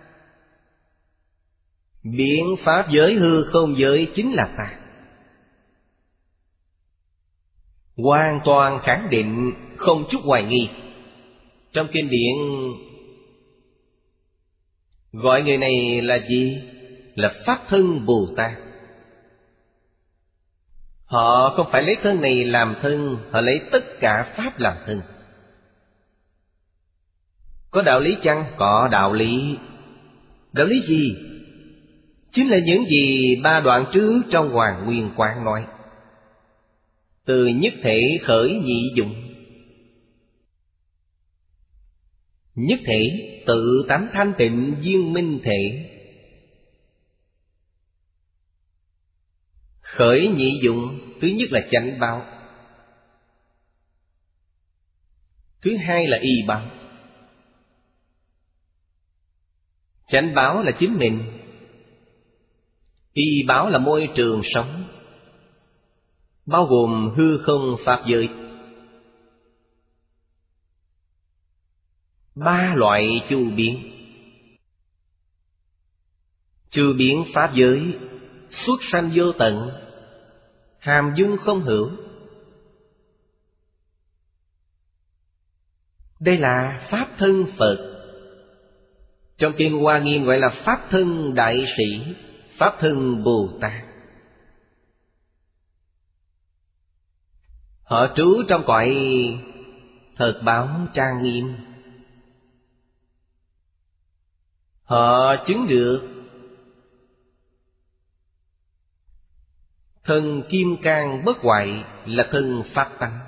Biện pháp giới hư không giới chính là ta. Hoàn toàn khẳng định, không chút hoài nghi. Trong kinh điển gọi người này là gì? Là Pháp Thân Bồ Tát. Họ không phải lấy thân này làm thân, họ lấy tất cả Pháp làm thân. Có đạo lý chăng? Có đạo lý. Đạo lý gì? Chính là những gì ba đoạn trước trong Hoàng Nguyên Quán nói. Từ nhất thể khởi nhị dụng. Nhất thể tự tánh thanh tịnh viên minh thể. Khởi nhị dụng, thứ nhất là chánh báo, thứ hai là y báo. Chánh báo là chính mình, y báo là môi trường sống, bao gồm hư không pháp giới. Ba loại chu biến. Chu biến pháp giới, xuất sanh vô tận, hàm dung không hữu. Đây là Pháp Thân Phật. Trong kinh Hoa Nghiêm gọi là Pháp Thân Đại Sĩ, Pháp Thân Bồ Tát. Họ trú trong cõi thật báo trang nghiêm. Họ chứng được thân kim cang bất hoại là thân Pháp tánh.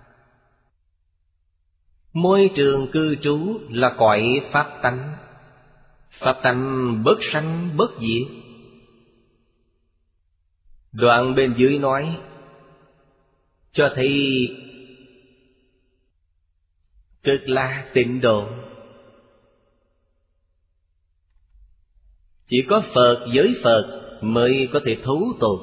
Môi trường cư trú là cõi Pháp tánh. Pháp tánh bất sanh bất diệt. Đoạn bên dưới nói cho thấy Cực Lạc Tịnh Độ. Chỉ có Phật giới Phật mới có thể thấu tột.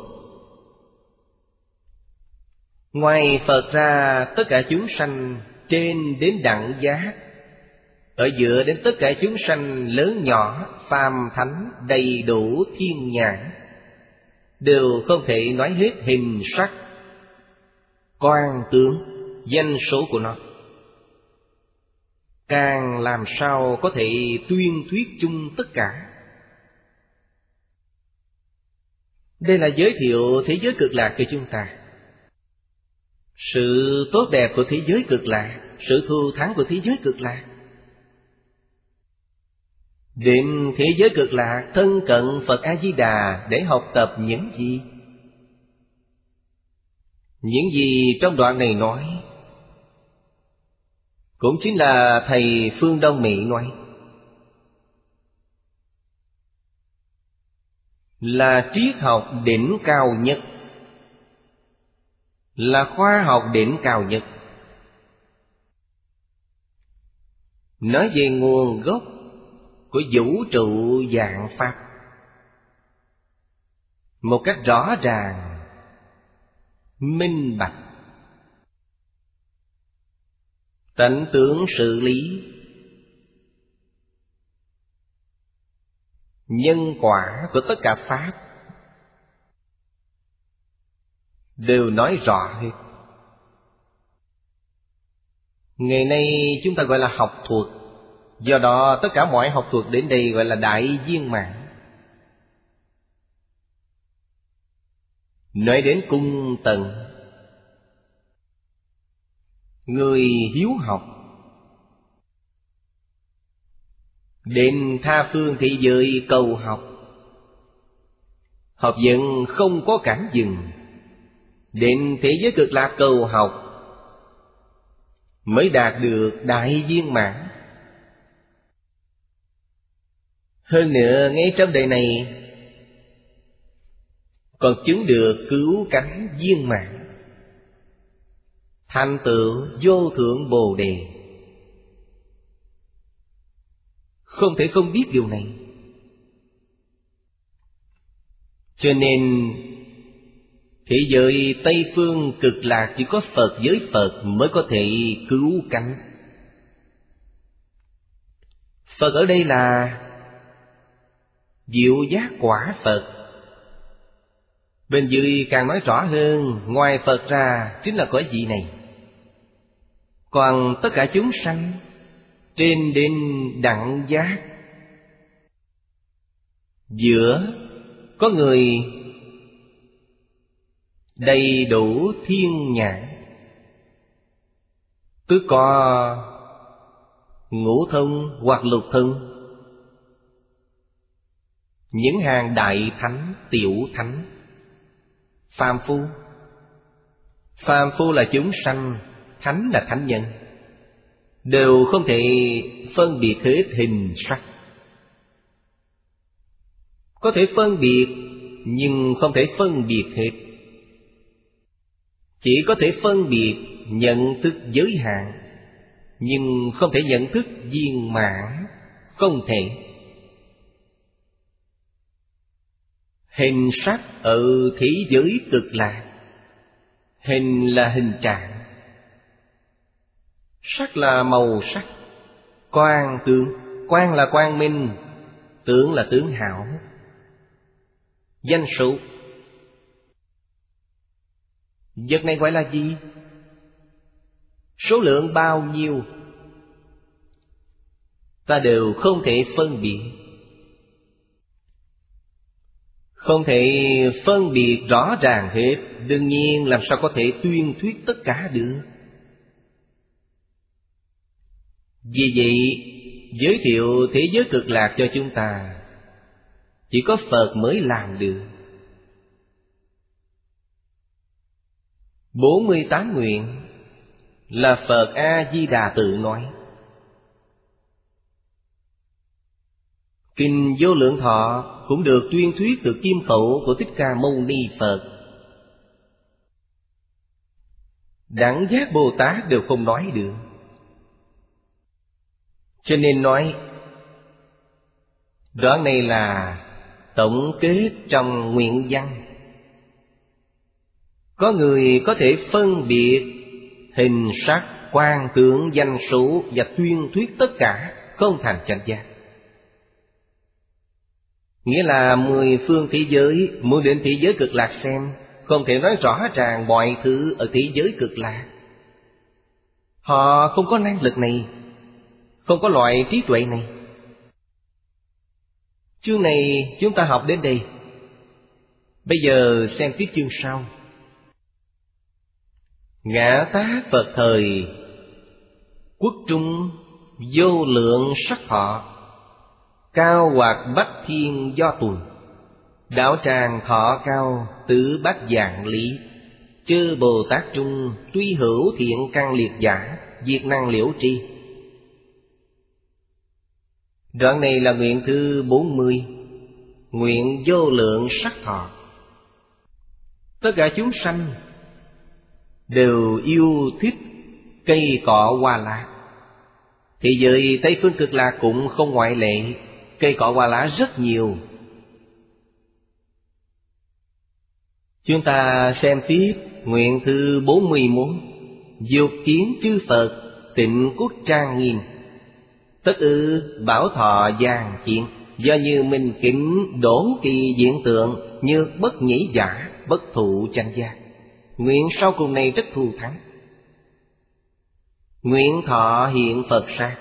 Ngoài Phật ra, tất cả chúng sanh trên đến đẳng giác, ở giữa đến tất cả chúng sanh lớn nhỏ, phàm thánh đầy đủ thiên nhãn, đều không thể nói hết hình sắc, quan tướng, danh số của nó. Càng làm sao có thể tuyên thuyết chung tất cả. Đây là giới thiệu thế giới cực lạc cho chúng ta. Sự tốt đẹp của thế giới cực lạc, sự thù thắng của thế giới cực lạc. Đến thế giới cực lạc thân cận Phật A-di-đà để học tập những gì? Những gì trong đoạn này nói cũng chính là thầy Phương Đông Mỹ nói, là triết học đỉnh cao nhất, là khoa học đỉnh cao nhất. Nói về nguồn gốc của vũ trụ vạn pháp một cách rõ ràng, minh bạch, tận tưởng sự lý, nhân quả của tất cả pháp đều nói rõ hết. Ngày nay chúng ta gọi là học thuật, do đó tất cả mọi học thuật đến đây gọi là đại viên mãn. Nói đến cung tận, người hiếu học đến tha phương thế giới cầu học, học vấn không có cản dừng, đến thế giới cực lạc cầu học mới đạt được đại viên mãn. Hơn nữa ngay trong đời này còn chứng được cứu cánh viên mãn, thành tựu vô thượng Bồ Đề. Không thể không biết điều này. Cho nên thế giới Tây Phương cực lạc chỉ có Phật giới Phật mới có thể cứu cánh. Phật ở đây là diệu giác quả Phật. Bên dưới càng nói rõ hơn, ngoài Phật ra chính là cõi vị này. Còn tất cả chúng sanh trên đến đẳng giác, giữa có người đầy đủ thiên nhãn, tức có ngũ thông hoặc lục thông. Những hàng đại thánh, tiểu thánh, phàm phu. Phàm phu là chúng sanh, thánh là thánh nhân, đều không thể phân biệt hết hình sắc. Có thể phân biệt nhưng không thể phân biệt hết. Chỉ có thể phân biệt nhận thức giới hạn, nhưng không thể nhận thức viên mãn, không thể. Hình sắc ở thế giới cực lạc. Hình là hình trạng, sắc là màu sắc, quang tướng. Quang là quang minh, tướng là tướng hảo. Danh số. Vật này gọi là gì? Số lượng bao nhiêu ta đều không thể phân biệt. Không thể phân biệt rõ ràng hết, đương nhiên làm sao có thể tuyên thuyết tất cả được. Vì vậy, giới thiệu thế giới cực lạc cho chúng ta chỉ có Phật mới làm được. 48 nguyện là Phật A-di-đà tự nói. Kinh Vô Lượng Thọ cũng được tuyên thuyết từ kim khẩu của Thích Ca Mâu Ni Phật. Đẳng giác Bồ Tát đều không nói được. Cho nên nói đoạn này là tổng kết trong nguyện văn. Có người có thể phân biệt hình sắc, quang tướng, danh số và tuyên thuyết tất cả, không thành chánh giác. Nghĩa là 10 phương thế giới, muốn đến thế giới cực lạc xem, không thể nói rõ ràng mọi thứ ở thế giới cực lạc. Họ không có năng lực này, không có loại trí tuệ này. Chương này chúng ta học đến đây. Bây giờ xem tiếp chương sau. Ngã tá Phật thời, quốc trung vô lượng sắc thọ, cao hoạt bách thiên do tuần, đạo tràng thọ cao tứ bát vạn lý. Chư Bồ Tát trung tuy hữu thiện căn liệt giả, diệt năng liễu tri. Đoạn này là nguyện thứ 40, nguyện vô lượng sắc thọ. Tất cả chúng sanh đều yêu thích cây cỏ hoa lá. Thế giới Tây Phương cực lạc cũng không ngoại lệ. cây cỏ hoa lá rất nhiều. Chúng ta xem tiếp nguyện thư 41. Dục kiến chư Phật tịnh quốc trang nghiêm, tất ư bảo thọ giang hiện. Do như minh kính đốn kỳ diện tượng, như bất nhĩ giả bất thụ chánh giác. Nguyện sau cùng này rất thù thắng. Nguyện thọ hiện Phật sát,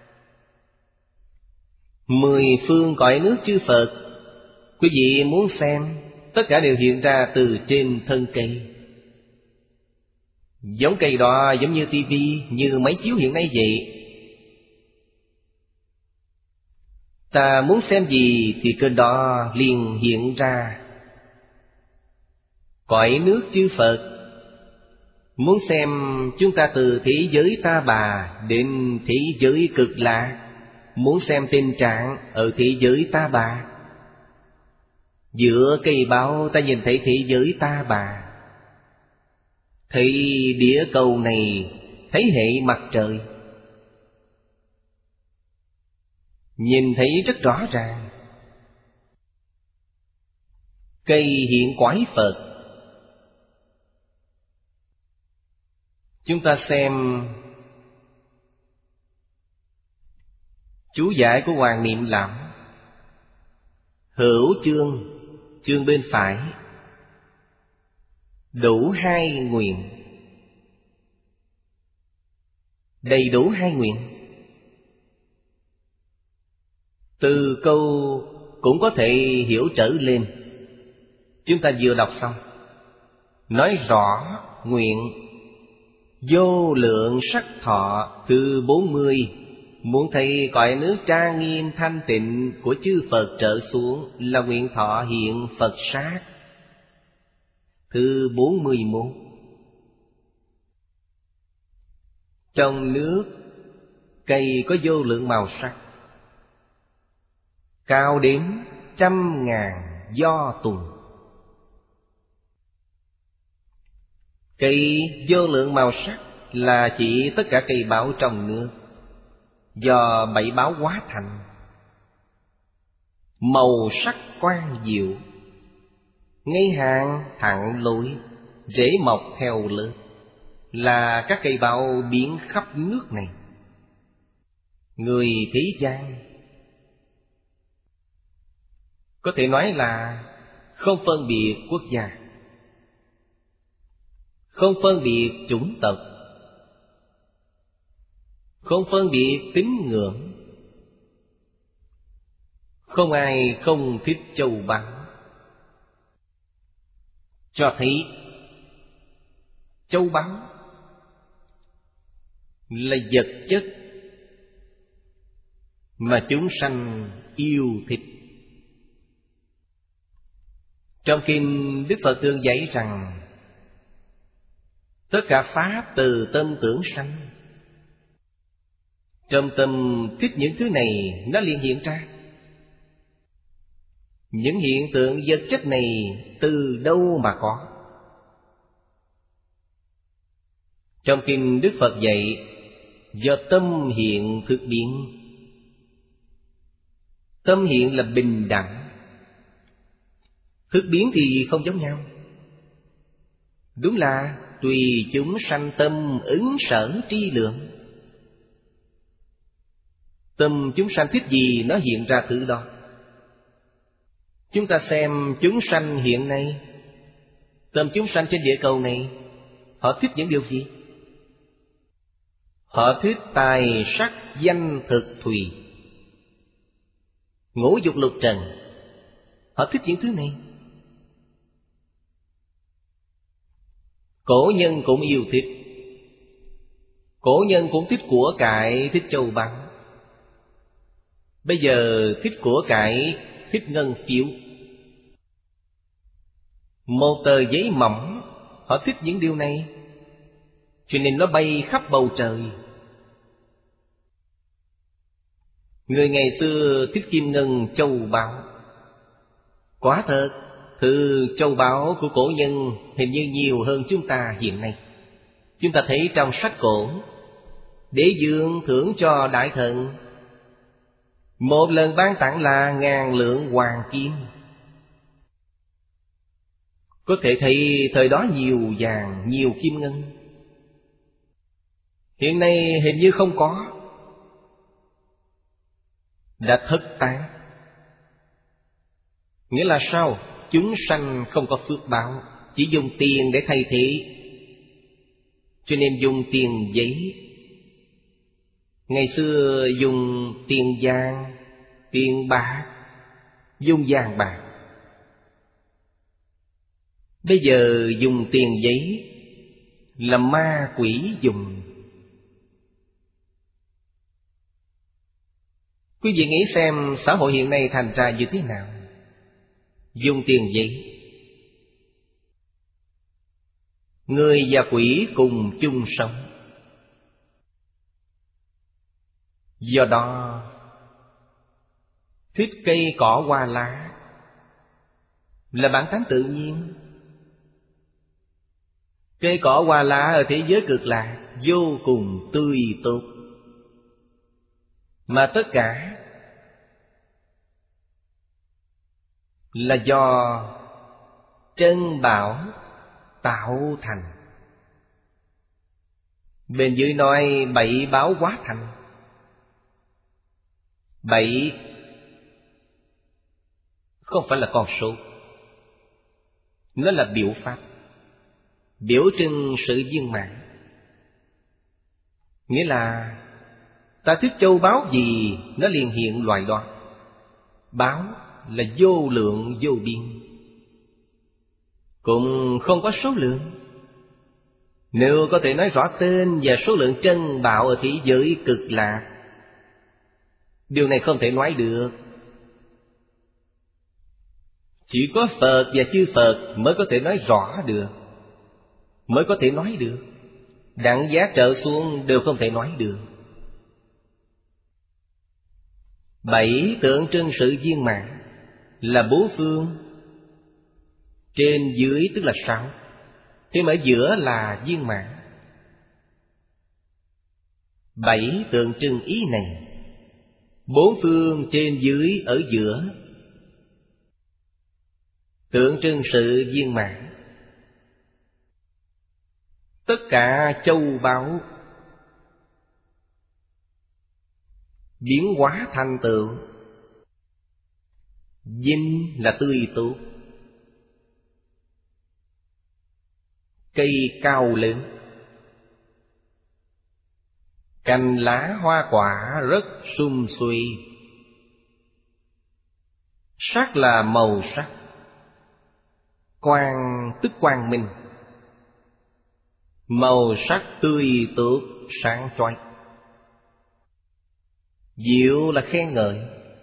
10 phương cõi nước chư Phật. Quý vị muốn xem, tất cả đều hiện ra từ trên thân cây. Giống cây đó giống như tivi, như máy chiếu hiện nay vậy. Ta muốn xem gì thì trên đó liền hiện ra. Cõi nước chư Phật. Muốn xem chúng ta từ thế giới Ta Bà đến thế giới Cực Lạc. Muốn xem tình trạng ở thế giới Ta Bà. Giữa cây báo ta nhìn thấy thế giới Ta Bà, thấy địa cầu này, thấy hệ mặt trời, nhìn thấy rất rõ ràng. Cây hiện quái Phật. Chúng ta xem chú giải của Hoàng Niệm Lạm. Hữu chương, chương bên phải, đủ 2 nguyện. Đầy đủ 2 nguyện. Từ câu cũng có thể hiểu trở lên. Chúng ta vừa đọc xong, nói rõ nguyện vô lượng sắc thọ thứ 40. Muốn thấy cõi nước trang nghiêm thanh tịnh của chư Phật trở xuống là nguyện thọ hiện Phật sát thứ 41. Trong nước cây có vô lượng màu sắc, cao đến 100.000 do tùng. Cây vô lượng màu sắc là chỉ tất cả cây báo trong nước, do 7 báo hóa thành. Màu sắc quang diệu, ngay hàng thẳng lối, rễ mọc theo lớp, là các cây báo biến khắp nước này. Người thế gian có thể nói là không phân biệt quốc gia, không phân biệt chủng tộc, không phân biệt tín ngưỡng. Không ai không thích châu báu, cho thấy châu báu là vật chất mà chúng sanh yêu thích. Trong kinh Đức Phật thường dạy rằng tất cả pháp từ tâm tưởng sanh. Trong tâm thích những thứ này, nó liền hiện ra. Những hiện tượng vật chất này từ đâu mà có? Trong kinh Đức Phật dạy do tâm hiện thức biến. Tâm hiện là bình đẳng, thức biến thì không giống nhau. Đúng là tùy chúng sanh tâm ứng sở tri lượng. Tâm chúng sanh thích gì nó hiện ra thứ đó. Chúng ta xem chúng sanh hiện nay, tâm chúng sanh trên địa cầu này, họ thích những điều gì? Họ thích tài sắc danh thực thùy, ngũ dục lục trần. Họ thích những thứ này. Cổ nhân cũng yêu thích. Cổ nhân cũng thích của cải, thích châu báu. Bây giờ thích của cải, thích ngân phiếu. Một tờ giấy mỏng, họ thích những điều này, cho nên nó bay khắp bầu trời. Người ngày xưa thích kim ngân châu báu. Quả thật, thứ châu báu của cổ nhân hình như nhiều hơn chúng ta hiện nay. Chúng ta thấy trong sách cổ, Đế Dương thưởng cho đại thần Một lần ban tặng là 1000 lượng hoàng kim. Có thể thấy thời đó nhiều vàng, nhiều kim ngân. Hiện nay hình như không có, đã thất tán. Nghĩa là sao? Chúng sanh không có phước báo, chỉ dùng tiền để thay thế, cho nên dùng tiền giấy. Ngày xưa dùng tiền vàng, tiền bạc, dùng vàng bạc. Bây giờ dùng tiền giấy là ma quỷ dùng. Quý vị nghĩ xem xã hội hiện nay thành ra như thế nào? Dùng tiền giấy. Người và quỷ cùng chung sống. Do đó thích cây cỏ hoa lá là bản tánh tự nhiên. Cây cỏ hoa lá ở thế giới cực lạc vô cùng tươi tốt, mà tất cả là do chân bảo tạo thành. Bên dưới nói 7 báo hóa thành. 7 không phải là con số, nó là biểu pháp, biểu trưng sự viên mãn. Nghĩa là ta thích châu báu gì, nó liền hiện loại đó. Báo là vô lượng vô biên, cũng không có số lượng. Nếu có thể nói rõ tên và số lượng chân bảo ở thế giới cực lạc, điều này không thể nói được. Chỉ có Phật và chư Phật mới có thể nói rõ được, mới có thể nói được. Đẳng giác trở xuống đều không thể nói được. 7 tượng trưng sự viên mãn là 4 phương. Trên dưới tức là 6, thế mà ở giữa là viên mãn. 7 tượng trưng ý này. 4 phương trên dưới ở giữa, tượng trưng sự viên mãn. Tất cả châu báu biến hóa thành tựu. Dinh là tươi tốt, cây cao lớn, cành lá hoa quả rất sum suy. Sắc là màu sắc, quang tức quang minh, màu sắc tươi tốt sáng chói. Diệu là khen ngợi,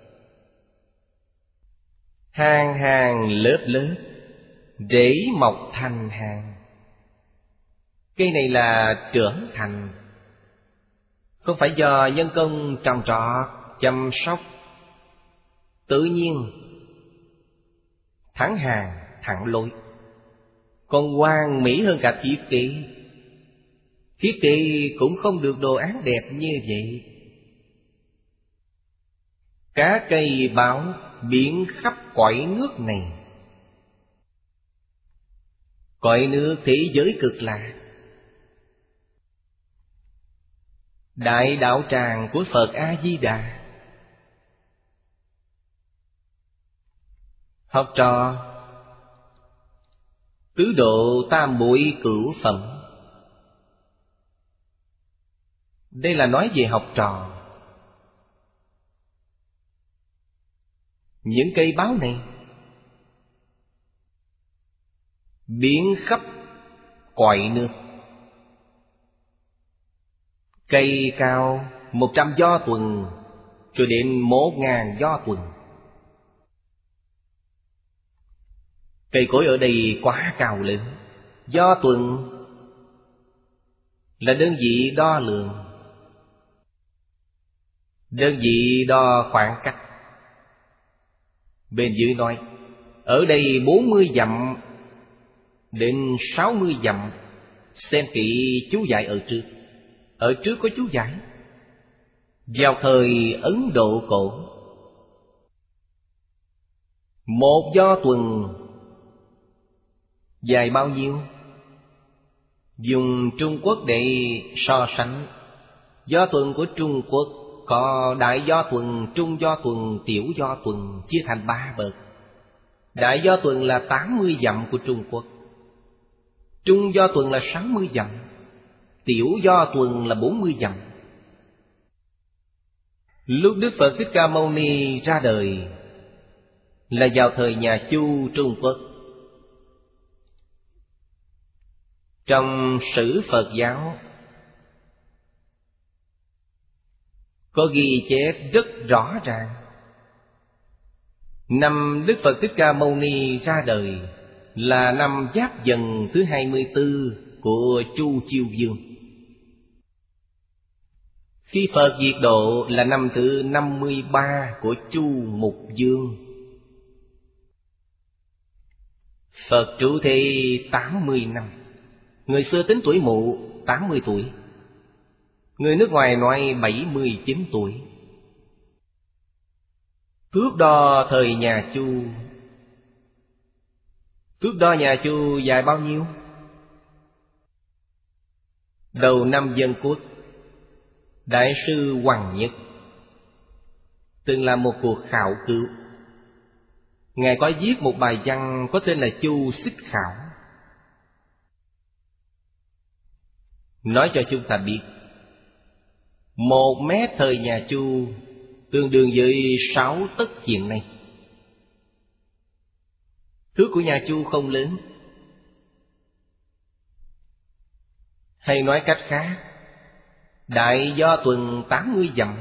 hàng hàng lớp lớp, rễ mọc thành hàng. Cây này là trưởng thành, không phải do nhân công trồng trọt, chăm sóc, tự nhiên thẳng hàng thẳng lối, còn hoàn mỹ hơn cả thiết kế. Thiết kế cũng không được đồ án đẹp như vậy. Cá cây báo biển khắp cõi nước này, cõi nước thế giới cực lạc. Đại đạo tràng của Phật A-di-đà. Học trò tứ độ tam muội cửu phẩm. Đây là nói về học trò. Những cây báo này biến khắp cõi nước. Cây cao 100 do tuần cho đến 1000 do tuần. Cây cối ở đây quá cao lớn. Do tuần là đơn vị đo lường, đơn vị đo khoảng cách. Bên dưới nói ở đây 40 dặm đến 60 dặm. Xem kỹ chú giải ở trước. Ở trước có chú giải. Vào thời Ấn Độ cổ, Một do tuần dài bao nhiêu? Dùng Trung Quốc để so sánh. Do tuần của Trung Quốc có đại do tuần, trung do tuần, tiểu do tuần, chia thành 3 bậc. Đại do tuần là 80 dặm của Trung Quốc, trung do tuần là 60 dặm, tiểu do tuần là 40 dặm. Lúc Đức Phật Thích Ca Mâu Ni ra đời là vào thời nhà Chu Trung Quốc. Trong sử Phật giáo có ghi chép rất rõ ràng, năm Đức Phật Thích Ca Mâu Ni ra đời là năm Giáp Dần thứ 24 của Chu Chiêu Dương. Khi Phật diệt độ là năm thứ 53 của Chu Mục Dương. Phật trụ thế 80 năm. Người xưa tính tuổi mụ 80 tuổi, người nước ngoài nói 79 tuổi. Thước đo thời nhà Chu. Thước đo nhà Chu dài bao nhiêu? Đầu năm Dân Quốc, Đại sư Hoàng Nhất từng làm một cuộc khảo cứu. Ngài có viết một bài văn có tên là Chu Xích Khảo, nói cho chúng ta biết 1 mét thời nhà Chu tương đương với 6 tấc hiện nay. Thước của nhà Chu không lớn. Hay nói cách khác, đại do tuần 80 dặm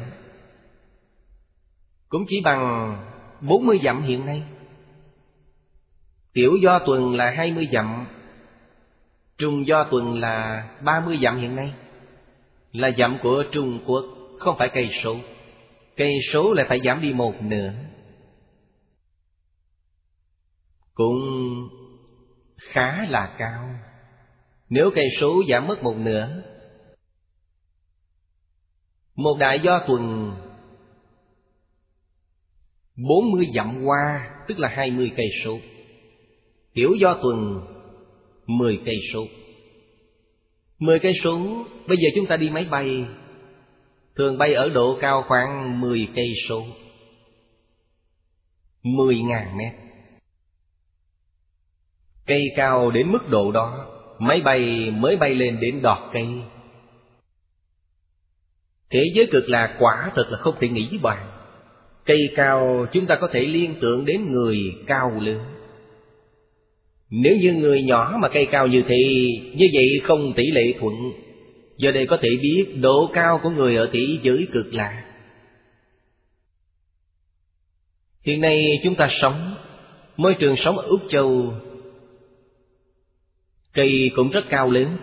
cũng chỉ bằng 40 dặm hiện nay. Tiểu do tuần là 20 dặm, trung do tuần là 30 dặm hiện nay. Là dặm của Trung Quốc, không phải cây số. Cây số lại phải giảm đi 1/2. Cũng khá là cao. Nếu cây số giảm mất 1/2, một đại do tuần 40 dặm qua, tức là 20 cây số. Tiểu do tuần 10 cây số. 10 cây số, bây giờ chúng ta đi máy bay thường bay ở độ cao khoảng 10 cây số, 10.000 mét. Cây cao đến mức độ đó, máy bay mới bay lên đến đọt cây. Thế giới cực lạc quả thật là không thể nghĩ bàn. Cây cao chúng ta có thể liên tưởng đến người cao lớn. Nếu như người nhỏ mà cây cao như thế, như vậy không tỷ lệ thuận. Giờ đây có thể biết độ cao của người ở thế giới cực lạc. Hiện nay chúng ta sống, môi trường sống ở Úc Châu, cây cũng rất cao lớn,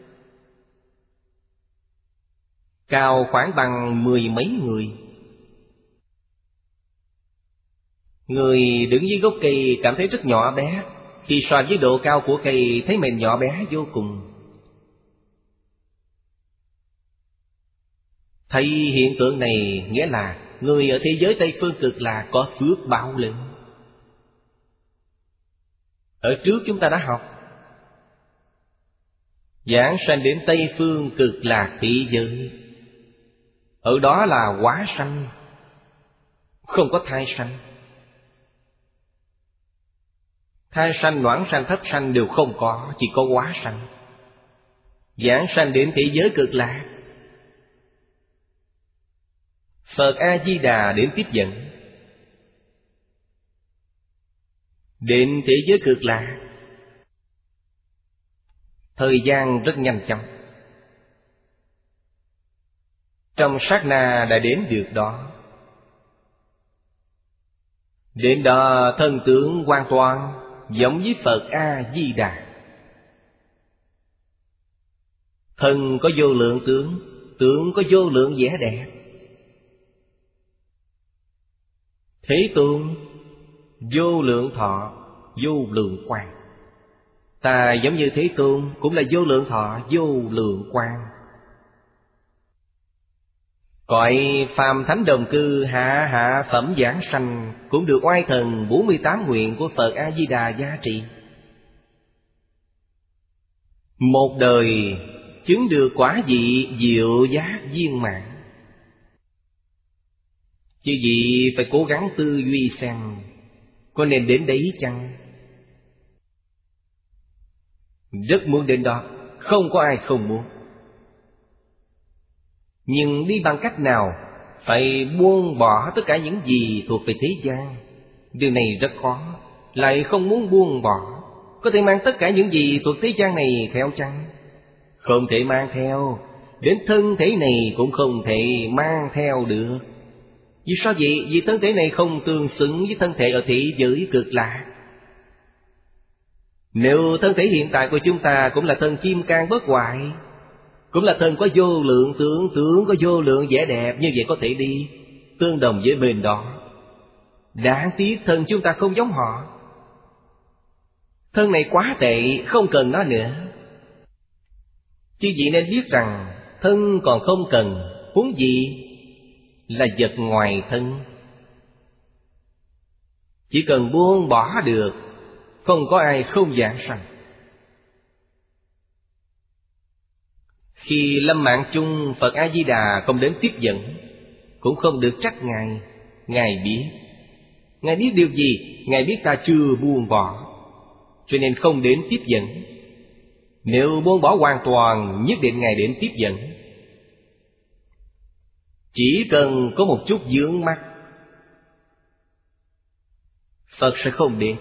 cao khoảng bằng 10 mấy người. Người đứng dưới gốc cây cảm thấy rất nhỏ bé, khi so với độ cao của cây thấy mình nhỏ bé vô cùng. Thấy hiện tượng này nghĩa là người ở thế giới Tây Phương Cực Lạc có phước báo lớn. Ở trước chúng ta đã học, giảng sanh đến Tây Phương Cực Lạc thế giới, ở đó là hóa sanh, không có thai sanh. Thai sanh, noãn sanh, thấp sanh đều không có, chỉ có hóa sanh. Giảng sanh đến thế giới cực lạc, Phật A-di-đà đến tiếp dẫn. Đến thế giới cực lạc, thời gian rất nhanh chóng, trong sát na đã đến được đó. Đến đó thân tướng hoàn toàn giống với Phật A-di-đà. Thân có vô lượng tướng, tướng có vô lượng vẻ đẹp. Thế Tôn vô lượng thọ, vô lượng quang. Ta giống như Thế Tôn, cũng là vô lượng thọ, vô lượng quang. Cõi phàm thánh đồng cư hạ hạ phẩm giảng sanh, cũng được oai thần 48 nguyện của Phật A-di-đà gia trì. Một đời chứng được quả vị diệu giác viên mãn. Chứ gì phải cố gắng tư duy xem có nên đến đấy chăng? Rất muốn đến đó, không có ai không muốn. Nhưng đi bằng cách nào? Phải buông bỏ tất cả những gì thuộc về thế gian. Điều này rất khó. Lại không muốn buông bỏ. Có thể mang tất cả những gì thuộc thế gian này theo chăng? Không thể mang theo. Đến thân thể này cũng không thể mang theo được. Vì sao vậy? Vì thân thể này không tương xứng với thân thể ở thế giới cực lạc. Nếu thân thể hiện tại của chúng ta cũng là thân kim cang bất hoại, cũng là thân có vô lượng tướng, tướng có vô lượng vẻ đẹp, như vậy có thể đi tương đồng với bên đó. Đáng tiếc thân chúng ta không giống họ. Thân này quá tệ, không cần nó nữa. Chứ vị nên biết rằng thân còn không cần, huống gì là vật ngoài thân. Chỉ cần buông bỏ được, không có ai không giảng sanh. Khi lâm mạng chung, Phật A-di-đà không đến tiếp dẫn, cũng không được trách Ngài. Ngài biết. Ngài biết điều gì? Ngài biết ta chưa buông bỏ, cho nên không đến tiếp dẫn. Nếu buông bỏ hoàn toàn, nhất định Ngài đến tiếp dẫn. Chỉ cần có một chút vướng mắc, Phật sẽ không đến.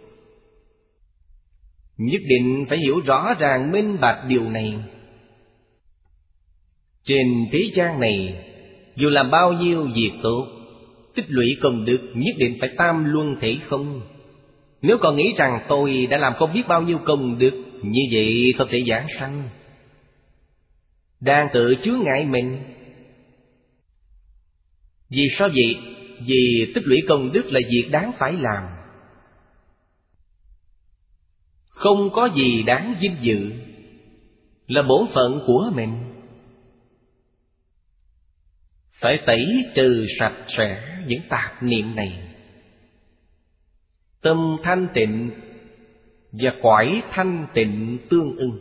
Nhất định phải hiểu rõ ràng minh bạch điều này. Trên thế gian này, dù làm bao nhiêu việc tốt, tích lũy công đức, nhất định phải tam luân thể không. Nếu còn nghĩ rằng tôi đã làm không biết bao nhiêu công đức, như vậy không thể giảng sanh. Đang tự chướng ngại mình. Vì sao vậy? Vì tích lũy công đức là việc đáng phải làm. Không có gì đáng vinh dự, là bổn phận của mình. Phải tẩy trừ sạch sẽ những tạp niệm này. Tâm thanh tịnh và cõi thanh tịnh tương ưng.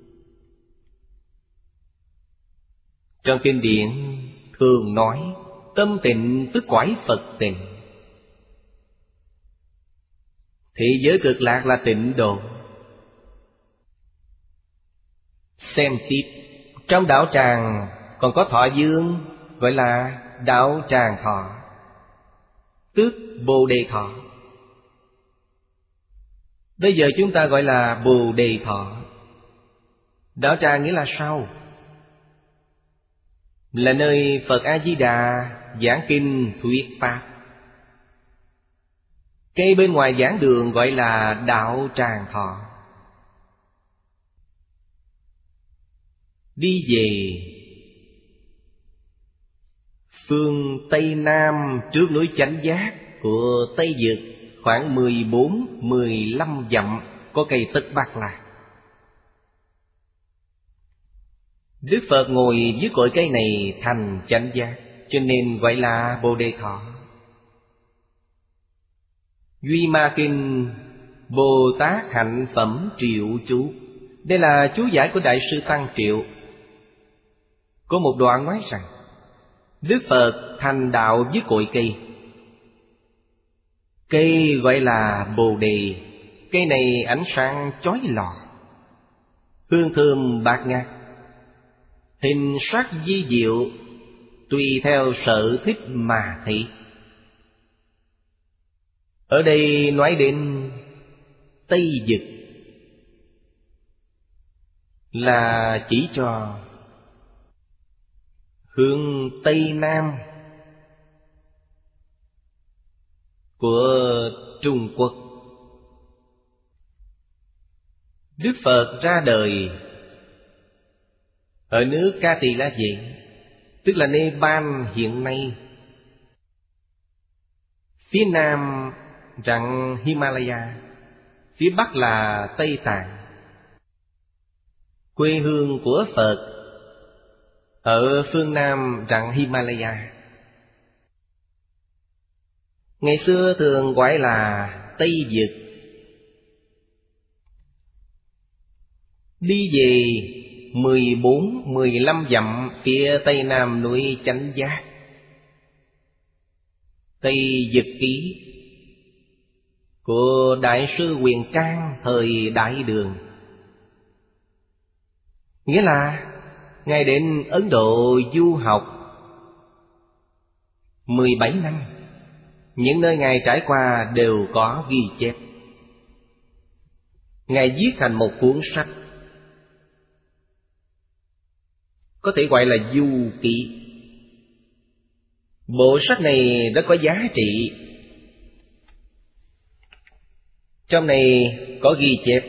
Trong kinh điển thường nói tâm tịnh tức cõi Phật tịnh. Thế giới cực lạc là tịnh độ. Xem tiếp, trong đạo tràng còn có thọ dương, gọi là đạo tràng thọ, tức Bồ Đề thọ. Bây giờ chúng ta gọi là Bồ Đề thọ. Đạo tràng nghĩa là sao? Là nơi Phật A-di-đà giảng kinh thuyết pháp. Cây bên ngoài giảng đường gọi là đạo tràng thọ. Đi về phương Tây Nam trước núi Chánh Giác của Tây Dực khoảng 14-15 dặm có cây Tất Bát Lạc. Đức Phật ngồi dưới cội cây này thành chánh giác, cho nên gọi là Bồ Đề thọ. Duy Ma Kinh Bồ Tát Hạnh Phẩm Triệu Chú, đây là chú giải của Đại sư Tăng Triệu. Có một đoạn nói rằng Đức Phật thành đạo dưới cội cây. Cây gọi là Bồ Đề. Cây này ánh sáng chói lòa, hương thơm bát ngát, hình sắc vi diệu, tùy theo sở thích mà thị. Ở đây nói đến Tây Dực là chỉ cho hướng Tây Nam của Trung Quốc. Đức Phật ra đời ở nước Ca Tỳ La Vệ, tức là Nepal hiện nay. Phía nam rặng Himalaya, phía bắc là Tây Tạng. Quê hương của Phật ở phương Nam rặng Himalaya. Ngày xưa thường gọi là Tây Vực. Đi về 14-15 dặm phía tây nam núi Chánh Giác, Tây Vực Ký của Đại sư Huyền Trang thời Đại Đường. Nghĩa là Ngài đến Ấn Độ du học 17 năm. Những nơi Ngài trải qua đều có ghi chép. Ngài viết thành một cuốn sách, có thể gọi là du ký. Bộ sách này rất có giá trị. Trong này có ghi chép.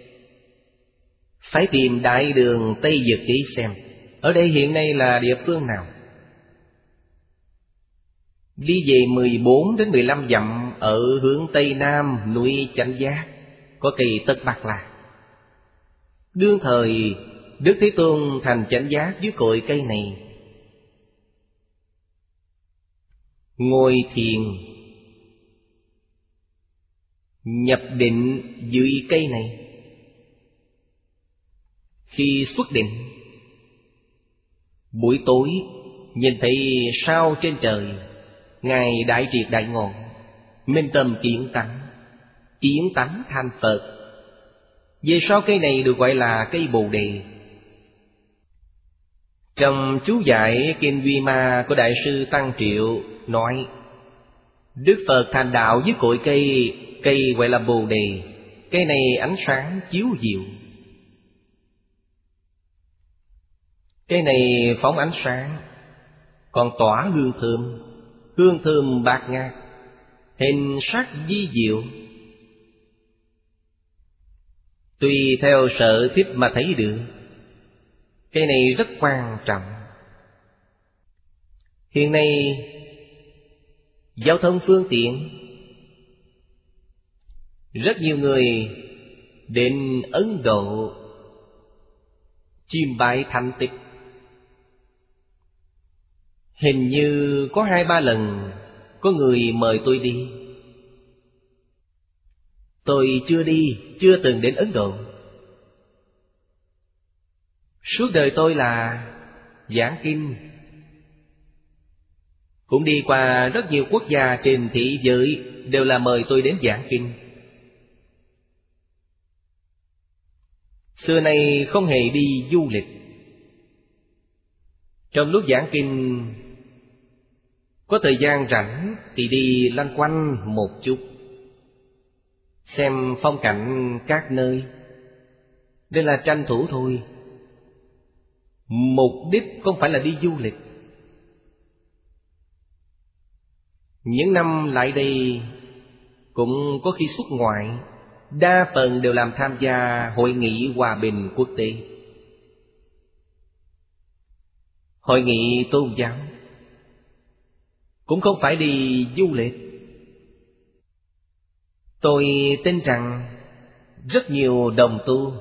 Phải tìm Đại Đường Tây Vực Ký xem ở đây hiện nay là địa phương nào. Đi về 14-15 dặm ở hướng tây nam núi Chánh Giác có cây Tất Bạc La. Đương thời Đức Thế Tôn thành Chánh Giác dưới cội cây này, ngồi thiền nhập định dưới cây này. Khi xuất định, buổi tối nhìn thấy sao trên trời, Ngài đại triệt đại ngộ, minh tâm kiến tánh thành Phật. Về sau cây này được gọi là cây Bồ Đề. Trong chú giải Kinh Duy Ma của Đại sư Tăng Triệu nói, Đức Phật thành đạo dưới cội cây gọi là Bồ Đề. Cây này ánh sáng chiếu diệu. Cây này phóng ánh sáng, còn tỏa hương thơm bạt ngát, hình sắc vi diệu. Tùy theo sở thích mà thấy được. Cây này rất quan trọng. Hiện nay giao thông phương tiện, rất nhiều người đến Ấn Độ chiêm bái thanh tích. Hình như có 2-3 lần có người mời tôi đi. Tôi chưa đi, chưa từng đến Ấn Độ. Suốt đời tôi là giảng kinh, cũng đi qua rất nhiều quốc gia trên thế giới, đều là mời tôi đến giảng kinh. Xưa nay không hề đi du lịch. Trong lúc giảng kinh, có thời gian rảnh thì đi lanh quanh một chút, xem phong cảnh các nơi. Đây là tranh thủ thôi. Mục đích không phải là đi du lịch. Những năm lại đây cũng có khi xuất ngoại, đa phần đều làm tham gia hội nghị hòa bình quốc tế, hội nghị tôn giáo, cũng không phải đi du lịch. Tôi tin rằng rất nhiều đồng tu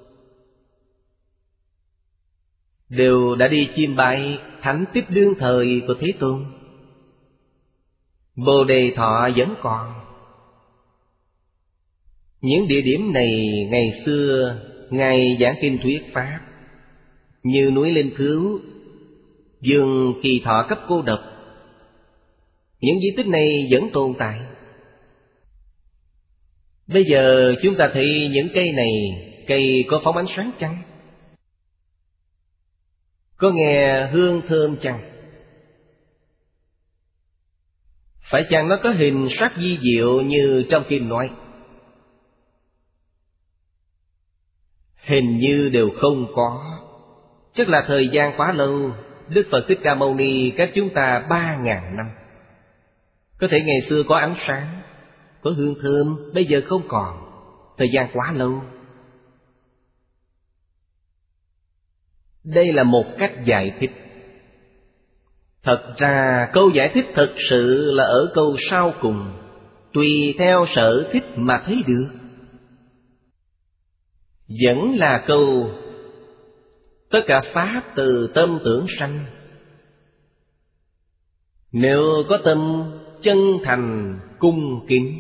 đều đã đi chiêm bái thánh tích đương thời của Thế Tôn. Bồ Đề Thọ vẫn còn. Những địa điểm này ngày xưa Ngài giảng kinh thuyết pháp, như núi Linh Khứu, vườn Kỳ Thọ cấp Cô Độc. Những di tích này vẫn tồn tại. Bây giờ chúng ta thấy những cây này, cây có phóng ánh sáng chăng? Có nghe hương thơm chăng? Phải chăng nó có hình sắc vi diệu như trong kinh nói? Hình như đều không có. Chắc là thời gian quá lâu. Đức Phật Thích Ca Mâu Ni cách chúng ta 3.000 năm. Có thể ngày xưa có ánh sáng, có hương thơm, bây giờ không còn. Thời gian quá lâu. Đây là một cách giải thích. Thật ra câu giải thích thực sự là ở câu sau cùng, tùy theo sở thích mà thấy được. Vẫn là câu Tất cả pháp từ tâm tưởng sanh. Nếu có tâm chân thành cung kính,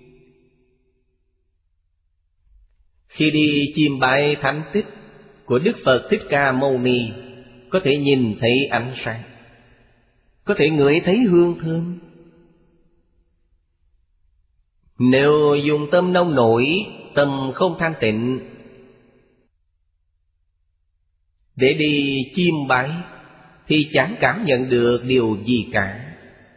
khi đi chiêm bái thánh tích của Đức Phật Thích Ca Mâu Ni, có thể nhìn thấy ánh sáng, có thể ngửi thấy hương thơm. Nếu dùng tâm nông nổi, tâm không thanh tịnh để đi chiêm bái, thì chẳng cảm nhận được điều gì cả.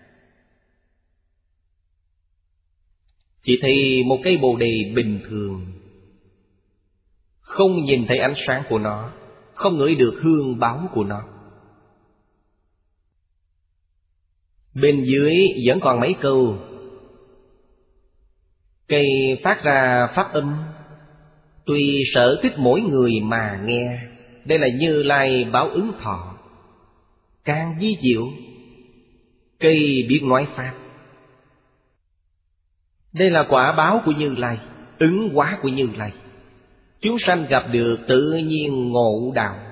Chỉ thấy một cây bồ đề bình thường, không nhìn thấy ánh sáng của nó, không ngửi được hương báu của nó. Bên dưới vẫn còn mấy câu: cây phát ra pháp âm, tùy sở thích mỗi người mà nghe. Đây là Như Lai báo ứng thọ. Càng vi diệu, cây biết nói pháp. Đây là quả báo của Như Lai, ứng hóa của Như Lai. Chúng sanh gặp được tự nhiên ngộ đạo.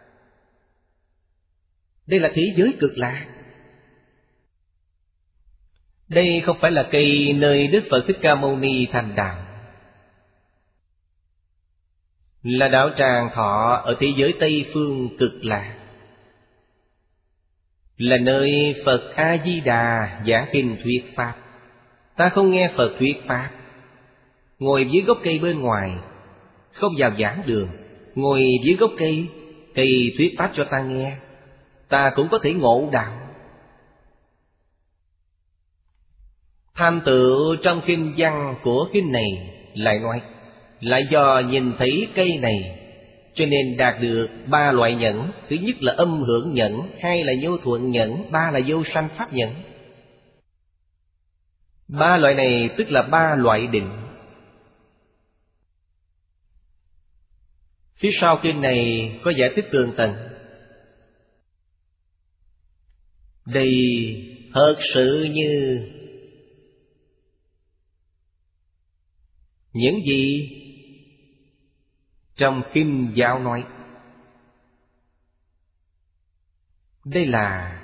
Đây là thế giới cực lạc. Đây không phải là cây nơi Đức Phật Thích Ca Mâu Ni thành đạo, là đạo Tràng Thọ ở thế giới Tây Phương cực lạc, là nơi Phật A-di-đà giảng kinh thuyết pháp. Ta không nghe Phật thuyết pháp, ngồi dưới gốc cây bên ngoài, không vào giảng đường, ngồi dưới gốc cây, cây thuyết pháp cho ta nghe, ta cũng có thể ngộ đạo. Thành tựu trong kinh văn của kinh này lại nói, lại do nhìn thấy cây này cho nên đạt được 3 loại nhẫn. Thứ nhất là âm hưởng nhẫn, hai là vô thuận nhẫn, ba là vô sanh pháp nhẫn. 3 loại này tức là 3 loại định. Phía sau kinh này có giải thích tường tận. Đây thật sự như những gì trong kinh giáo nói. Đây là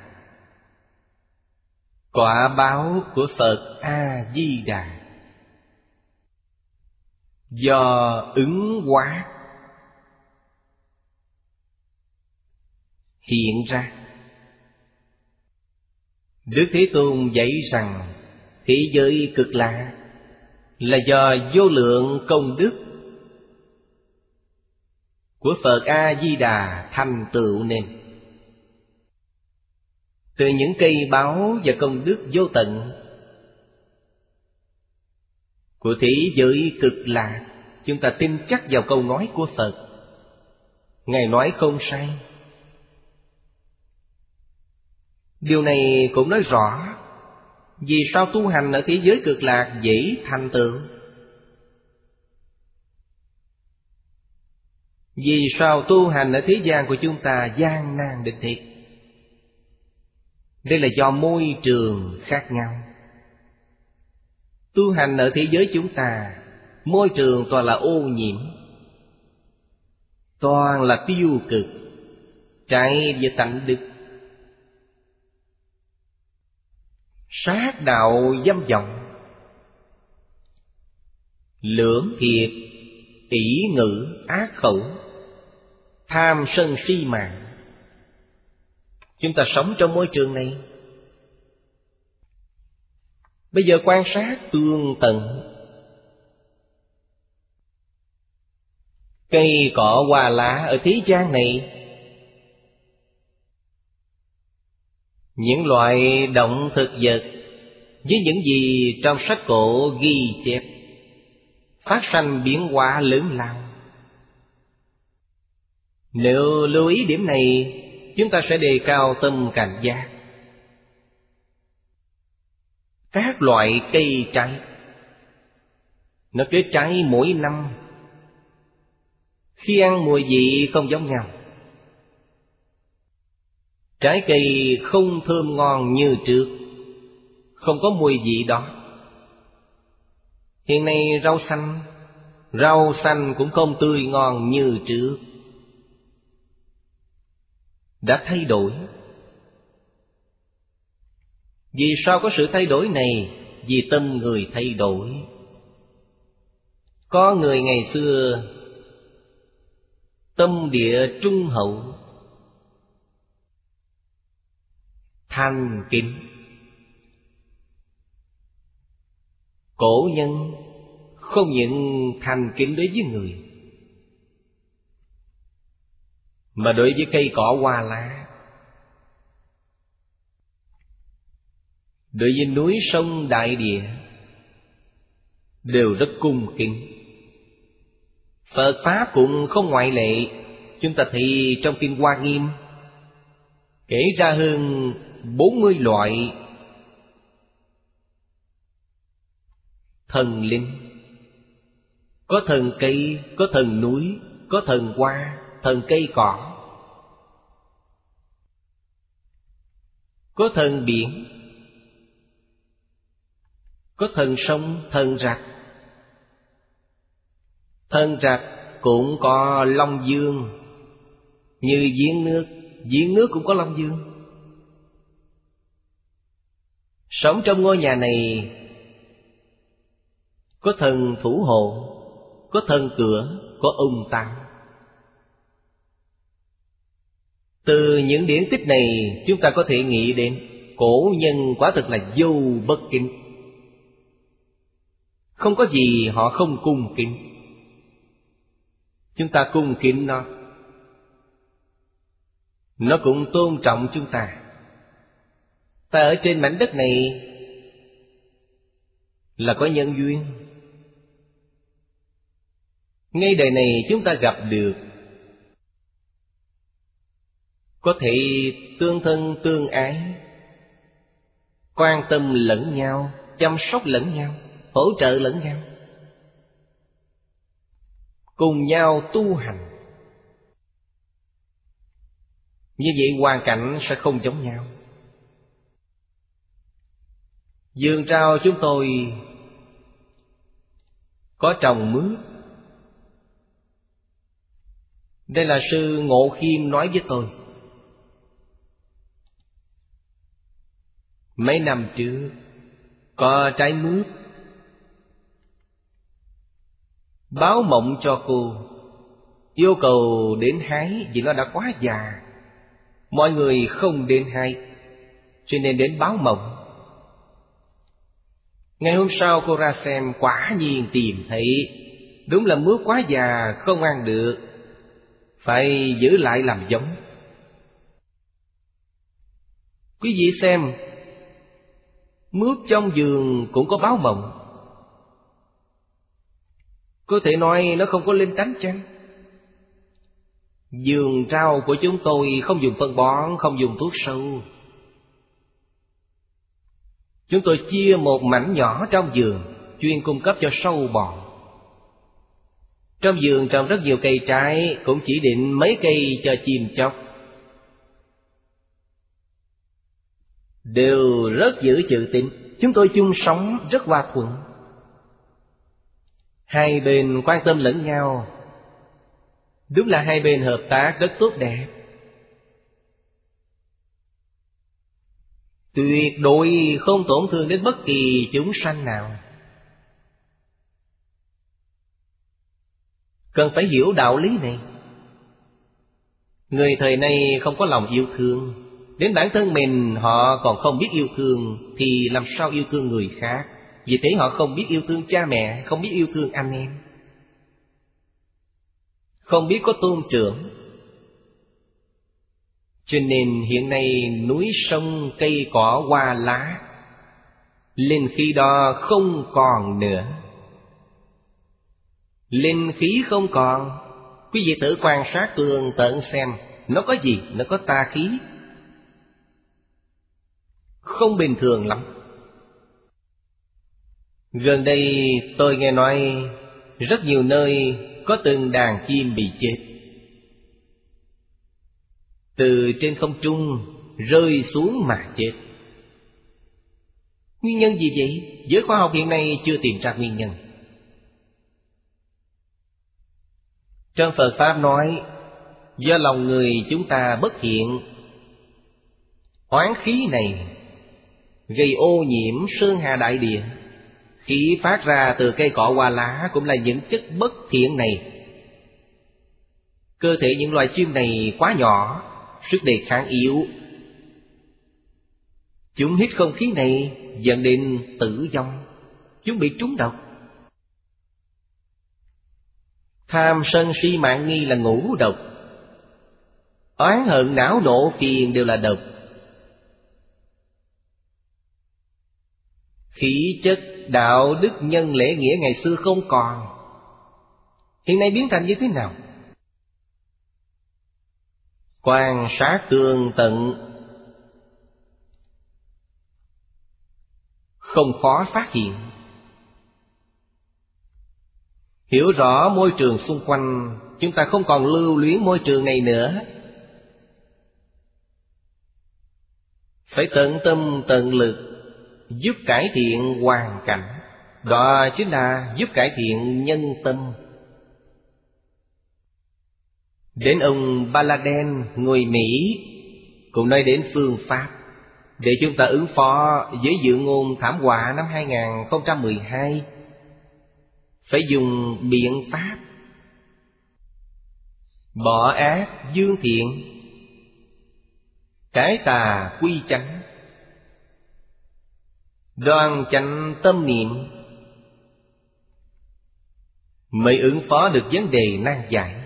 quả báo của Phật A-di-đà, do ứng hóa hiện ra. Đức Thế Tôn dạy rằng thế giới cực lạc là do vô lượng công đức của Phật A-di-đà thành tựu nên. Từ những cây báo và công đức vô tận của thế giới cực lạc, chúng ta tin chắc vào câu nói của Phật. Ngài nói không sai. Điều này cũng nói rõ vì sao tu hành ở thế giới cực lạc dễ thành tựu. Vì sao tu hành ở thế gian của chúng ta gian nan đến thế? Đây là do môi trường khác nhau. Tu hành ở thế giới chúng ta, môi trường toàn là ô nhiễm, toàn là tiêu cực, trái với tánh đức. Sát đạo dâm vọng, lưỡng thiệt, ỷ ngữ ác khẩu, tham sân si mạng. Chúng ta sống trong môi trường này. Bây giờ quan sát tường tận. Cây cỏ hoa lá ở thế gian này, những loại động thực vật với những gì trong sách cổ ghi chép, phát sanh biến hóa lớn lao. Nếu lưu ý điểm này, chúng ta sẽ đề cao tâm cảnh giác. Các loại cây trái, nó kết trái mỗi năm, khi ăn mùi vị không giống nhau. Trái cây không thơm ngon như trước, không có mùi vị đó. Hiện nay rau xanh cũng không tươi ngon như trước. đã thay đổi. Vì sao có sự thay đổi này? Vì tâm người thay đổi. Có người ngày xưa tâm địa trung hậu, thành kính. Cổ nhân không những thành kính đối với người, mà đối với cây cỏ hoa lá, đối với núi sông đại địa đều rất cung kính. Phật Pháp cũng không ngoại lệ. Chúng ta thấy trong Kinh Hoa Nghiêm kể ra hơn 40 loại thần linh. Có thần cây, có thần núi, có thần hoa, thần cây cỏ, có thần biển, có thần sông, thần rạch. Thần rạch cũng có Long Dương, như giếng nước cũng có Long Dương. Sống trong ngôi nhà này có thần thủ hộ, có thần cửa, có ung táo. Từ những điển tích này chúng ta có thể nghĩ đến cổ nhân quả thực là vô bất kính. Không có gì họ không cung kính. Chúng ta cung kính nó cũng tôn trọng chúng ta. Ta ở trên mảnh đất này là có nhân duyên. Ngay đời này chúng ta gặp được, có thể tương thân tương ái, quan tâm lẫn nhau, chăm sóc lẫn nhau, hỗ trợ lẫn nhau, cùng nhau tu hành. Như vậy hoàn cảnh sẽ không giống nhau. Vườn rau chúng tôi có trồng mướp. Đây là sư Ngộ Khiêm nói với tôi. Mấy năm trước có trái mướp, báo mộng cho cô, yêu cầu đến hái vì nó đã quá già. Mọi người không đến hái, cho nên đến báo mộng. Ngày hôm sau cô ra xem, quả nhiên tìm thấy đúng là mướp quá già, không ăn được, phải giữ lại làm giống. Quý vị xem, mướp trong vườn cũng có báo mộng. Có thể nói nó không có linh tánh chăng? Vườn rau của chúng tôi không dùng phân bón, không dùng thuốc sâu. Chúng tôi chia một mảnh nhỏ trong vườn, chuyên cung cấp cho sâu bọ. Trong vườn trồng rất nhiều cây trái, cũng chỉ định mấy cây cho chim chóc. Đều rất giữ chữ tín. Chúng tôi chung sống rất hòa thuận. Hai bên quan tâm lẫn nhau. Đúng là hai bên hợp tác rất tốt đẹp. Tuyệt đối không tổn thương đến bất kỳ chúng sanh nào. Cần phải hiểu đạo lý này. Người thời nay không có lòng yêu thương, đến bản thân mình họ còn không biết yêu thương, thì làm sao yêu thương người khác? Vì thế họ không biết yêu thương cha mẹ, không biết yêu thương anh em, không biết có tôn trưởng. Cho nên hiện nay núi sông cây cỏ hoa lá, linh khí đó không còn nữa. Linh khí không còn. Quý vị tự quan sát tường tận xem, nó có gì? Nó có tà khí, không bình thường lắm. Gần đây tôi nghe nói rất nhiều nơi có từng đàn chim bị chết, từ trên không trung rơi xuống mà chết. Nguyên nhân gì vậy? Giới khoa học hiện nay chưa tìm ra nguyên nhân. Trong Phật Pháp nói, Do lòng người chúng ta bất thiện, oán khí này gây ô nhiễm sơn hà đại địa. Khí phát ra từ cây cọ hoa lá cũng là những chất bất thiện này. Cơ thể những loài chim này quá nhỏ, sức đề kháng yếu. Chúng hít không khí này dẫn đến tử vong. Chúng bị trúng độc. Tham sân si mạn nghi là ngũ độc. Oán hận não nộ phiền đều là độc. Khí chất đạo đức nhân lễ nghĩa ngày xưa không còn, hiện nay biến thành như thế nào? Quan sát tường tận, không khó phát hiện. Hiểu rõ môi trường xung quanh, chúng ta không còn lưu luyến môi trường này nữa. Phải tận tâm tận lực giúp cải thiện hoàn cảnh. Đó chính là giúp cải thiện nhân tâm. Đến ông Baladen người Mỹ cũng nói đến phương pháp để chúng ta ứng phó với dự ngôn thảm họa năm 2012. Phải dùng biện pháp bỏ ác dương thiện, cải tà quy chánh, đoan chánh tâm niệm, mới ứng phó được vấn đề nan giải,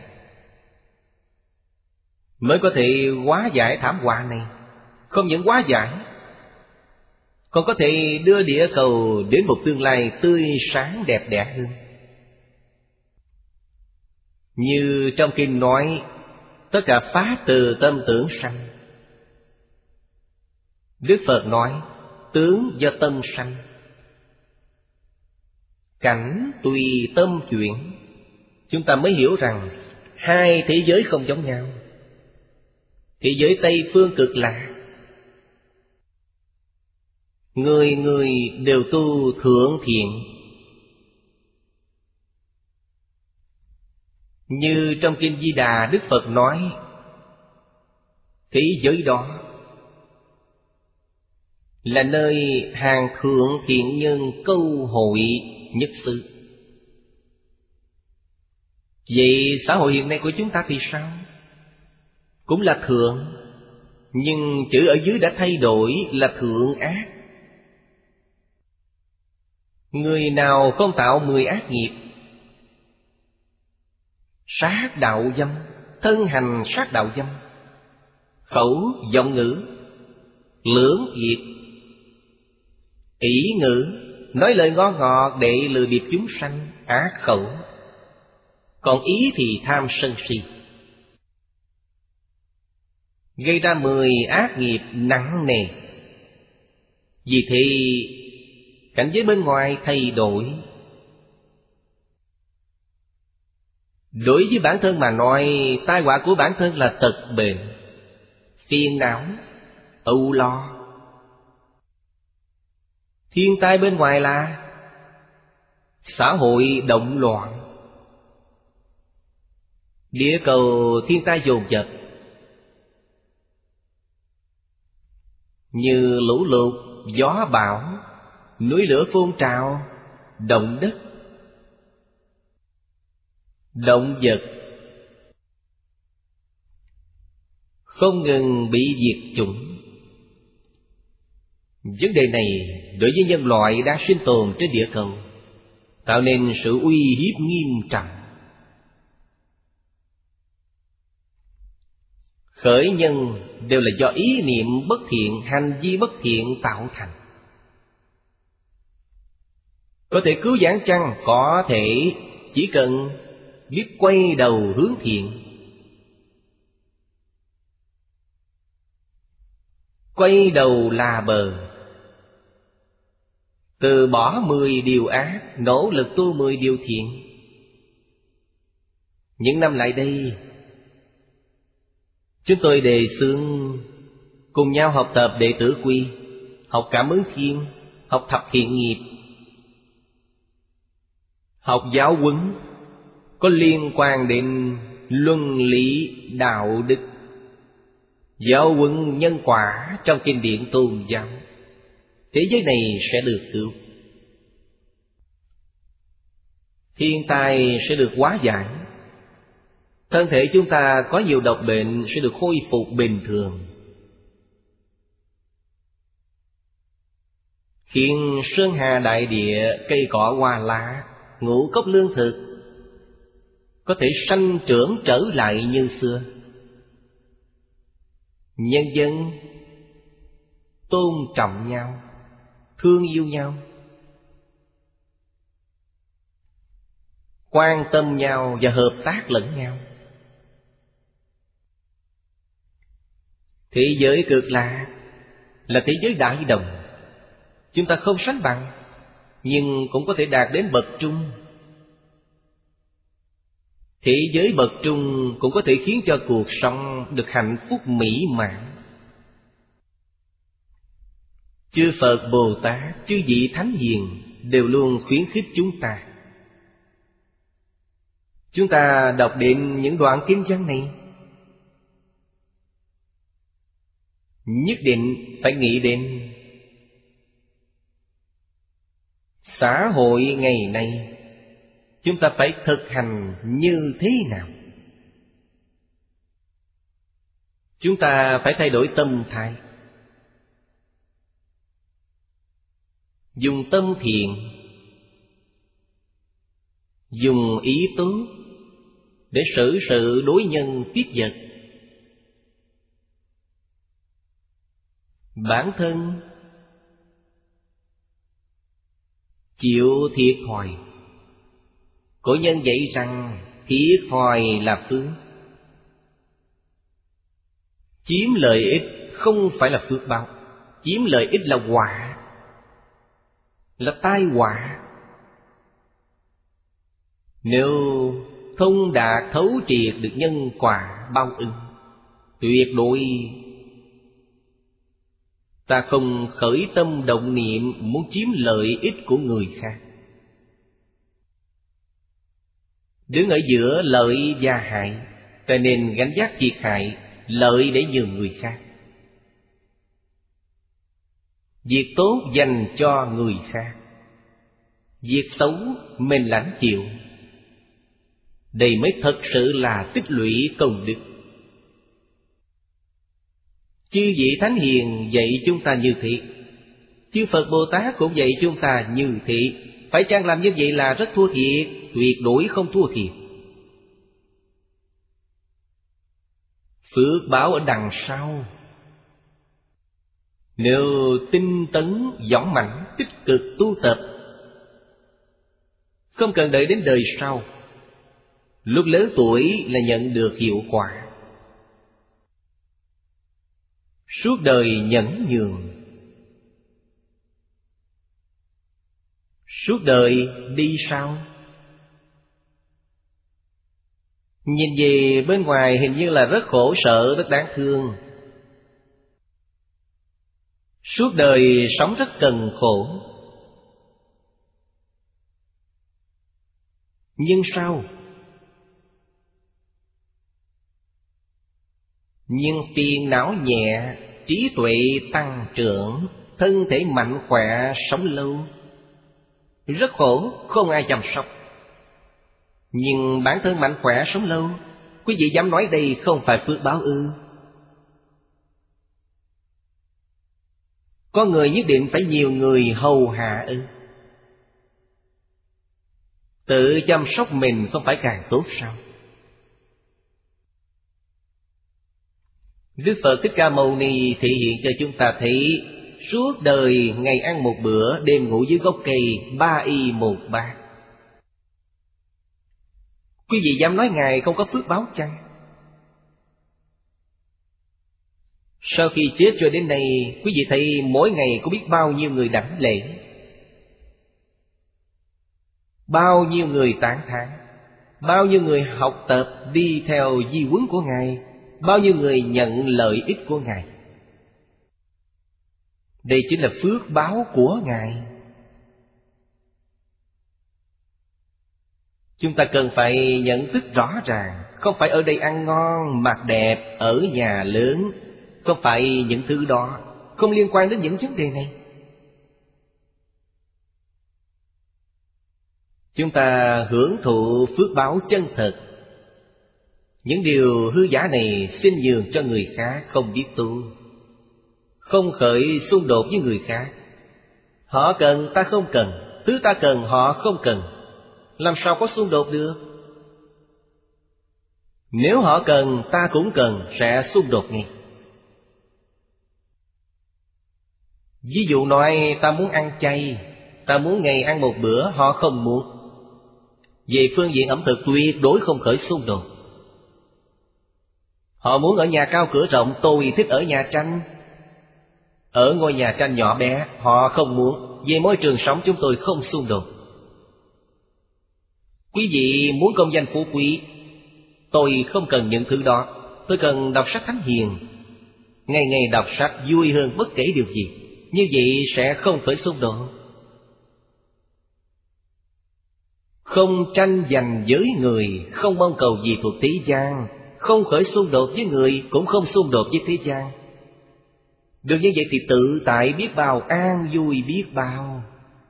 mới có thể hóa giải thảm họa này. Không những hóa giải, còn có thể đưa địa cầu đến một tương lai tươi sáng đẹp đẽ hơn. Như trong kinh nói, tất cả pháp từ tâm tưởng sanh. Đức Phật nói, tướng do tâm sanh, cảnh tùy tâm chuyển. Chúng ta mới hiểu rằng hai thế giới không giống nhau. Thế giới Tây Phương Cực Lạc, người người đều tu thượng thiện. Như trong kinh Di Đà, Đức Phật nói, thế giới đó là nơi hàng thượng thiện nhân câu hội nhất xứ. Vậy xã hội hiện nay của chúng ta thì sao? Cũng là thượng, nhưng chữ ở dưới đã thay đổi là thượng ác. Người nào không tạo 10 ác nghiệp: sát đạo dâm, thân hành sát đạo dâm, khẩu vọng ngữ, lưỡng thiệt, ỷ ngữ, nói lời ngon ngọt để lừa bịp chúng sanh, ác khẩu. Còn ý thì tham sân si, gây ra 10 ác nghiệp nặng nề. Vì thế cảnh giới bên ngoài thay đổi. Đối với bản thân mà nói, tai họa của bản thân là tật bệnh, phiền não, âu lo. Thiên tai bên ngoài là xã hội động loạn, địa cầu thiên tai dồn dập, như lũ lụt, gió bão, núi lửa phun trào, động đất, động vật không ngừng bị diệt chủng. Vấn đề này đối với nhân loại đang sinh tồn trên địa cầu tạo nên sự uy hiếp nghiêm trọng. Khởi nhân đều là do ý niệm bất thiện, hành vi bất thiện tạo thành. Có thể cứu vãn chăng? Có thể, chỉ cần biết quay đầu hướng thiện. Quay đầu là bờ. Từ bỏ 10 điều ác, nỗ lực tu 10 điều thiện. Những năm lại đây, chúng tôi đề xướng cùng nhau học tập Đệ Tử Quy, học Cảm Ứng Thiên, học Thập Thiện Nghiệp, học giáo huấn có liên quan đến luân lý, đạo đức, giáo huấn nhân quả trong kinh điển tôn giáo, thế giới này sẽ được cứu. Thiên tai sẽ được hóa giải. Thân thể chúng ta có nhiều độc bệnh sẽ được khôi phục bình thường. Khiến sơn hà đại địa, cây cỏ hoa lá, ngũ cốc lương thực có thể sanh trưởng trở lại như xưa. Nhân dân tôn trọng nhau, thương yêu nhau, quan tâm nhau và hợp tác lẫn nhau. Thế giới cực lạc là thế giới đại đồng. Chúng ta không sánh bằng, nhưng cũng có thể đạt đến bậc trung. Thế giới bậc trung cũng có thể khiến cho cuộc sống được hạnh phúc mỹ mãn. Chư Phật Bồ Tát, chư vị Thánh Hiền đều luôn khuyến khích chúng ta. Chúng ta đọc đến những đoạn kinh văn này, nhất định phải nghĩ đến xã hội ngày nay chúng ta phải thực hành như thế nào. Chúng ta phải thay đổi tâm thái, dùng tâm thiện, dùng ý tốt để xử sự đối nhân tiếp vật. Bản thân chịu thiệt thòi. Cổ nhân dạy rằng thiệt thòi là phước. Chiếm lợi ích không phải là phước báo. Chiếm lợi ích là quả, là tai họa. Nếu thông đạt thấu triệt được nhân quả báo ứng, tuyệt đối ta không khởi tâm động niệm muốn chiếm lợi ích của người khác. Đứng ở giữa lợi và hại, cho nên gánh vác thiệt hại, lợi để nhường người khác. Việc tốt dành cho người khác, việc xấu mình lãnh chịu. Đây mới thật sự là tích lũy công đức. Chư vị Thánh Hiền dạy chúng ta như thế, chư Phật Bồ Tát cũng dạy chúng ta như thế. Phải chăng làm như vậy là rất thua thiệt? Tuyệt đối không thua thiệt. Phước báo ở đằng sau. Nếu tinh tấn, dũng mãnh, tích cực tu tập, không cần đợi đến đời sau, lúc lớn tuổi là nhận được hiệu quả. Suốt đời nhẫn nhường, suốt đời đi sau. Nhìn về bên ngoài hình như là rất khổ sở, rất đáng thương. Suốt đời sống rất cần khổ. Nhưng sao? Nhưng phiền não nhẹ, trí tuệ tăng trưởng, thân thể mạnh khỏe, sống lâu. Rất khổ, không ai chăm sóc. Nhưng bản thân mạnh khỏe, sống lâu, quý vị dám nói đây không phải phước báo ư? Có người nhất định phải nhiều người hầu hạ ư? Tự chăm sóc mình không phải càng tốt sao? Đức Phật Thích Ca Mâu Ni thể hiện cho chúng ta thấy suốt đời ngày ăn một bữa, đêm ngủ dưới gốc cây, 3 y 1 bát. Quý vị dám nói Ngài không có phước báo chăng? Sau khi chết cho đến nay, quý vị thấy mỗi ngày có biết bao nhiêu người đảnh lễ, bao nhiêu người tán thán, bao nhiêu người học tập đi theo di huấn của Ngài, bao nhiêu người nhận lợi ích của Ngài. Đây chính là phước báo của Ngài. Chúng ta cần phải nhận thức rõ ràng, không phải ở đây ăn ngon, mặc đẹp, ở nhà lớn. Không phải những thứ đó, không liên quan đến những vấn đề này. Chúng ta hưởng thụ phước báo chân thật. Những điều hư giả này xin nhường cho người khác không biết tu, không khởi xung đột với người khác. Họ cần ta không cần, thứ ta cần họ không cần, làm sao có xung đột được? Nếu họ cần ta cũng cần, sẽ xung đột ngay. Ví dụ nói ta muốn ăn chay, ta muốn ngày ăn một bữa, họ không muốn. Về phương diện ẩm thực tuyệt đối không khởi xung đột. Họ muốn ở nhà cao cửa rộng, tôi thích ở nhà tranh. Ở ngôi nhà tranh nhỏ bé, họ không muốn. Về môi trường sống chúng tôi không xung đột. Quý vị muốn công danh phú quý, tôi không cần những thứ đó. Tôi cần đọc sách thánh hiền. Ngày ngày đọc sách vui hơn bất kể điều gì. Như vậy sẽ không khởi xung đột. Không tranh giành với người, không mong cầu gì thuộc thế gian, không khởi xung đột với người, cũng không xung đột với thế gian. Được như vậy thì tự tại biết bao, an vui biết bao.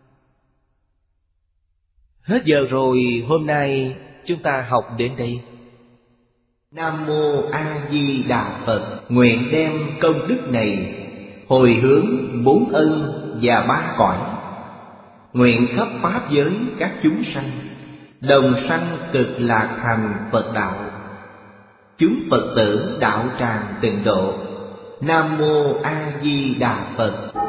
Hết giờ rồi, hôm nay chúng ta học đến đây. Nam Mô A Di Đà Phật. Nguyện đem công đức này hồi hướng bốn ân và ba cõi. Nguyện khắp pháp giới các chúng sanh đồng sanh cực lạc thành Phật đạo. Chúng Phật tử đạo tràng tịnh độ. Nam Mô A Di Đà Phật.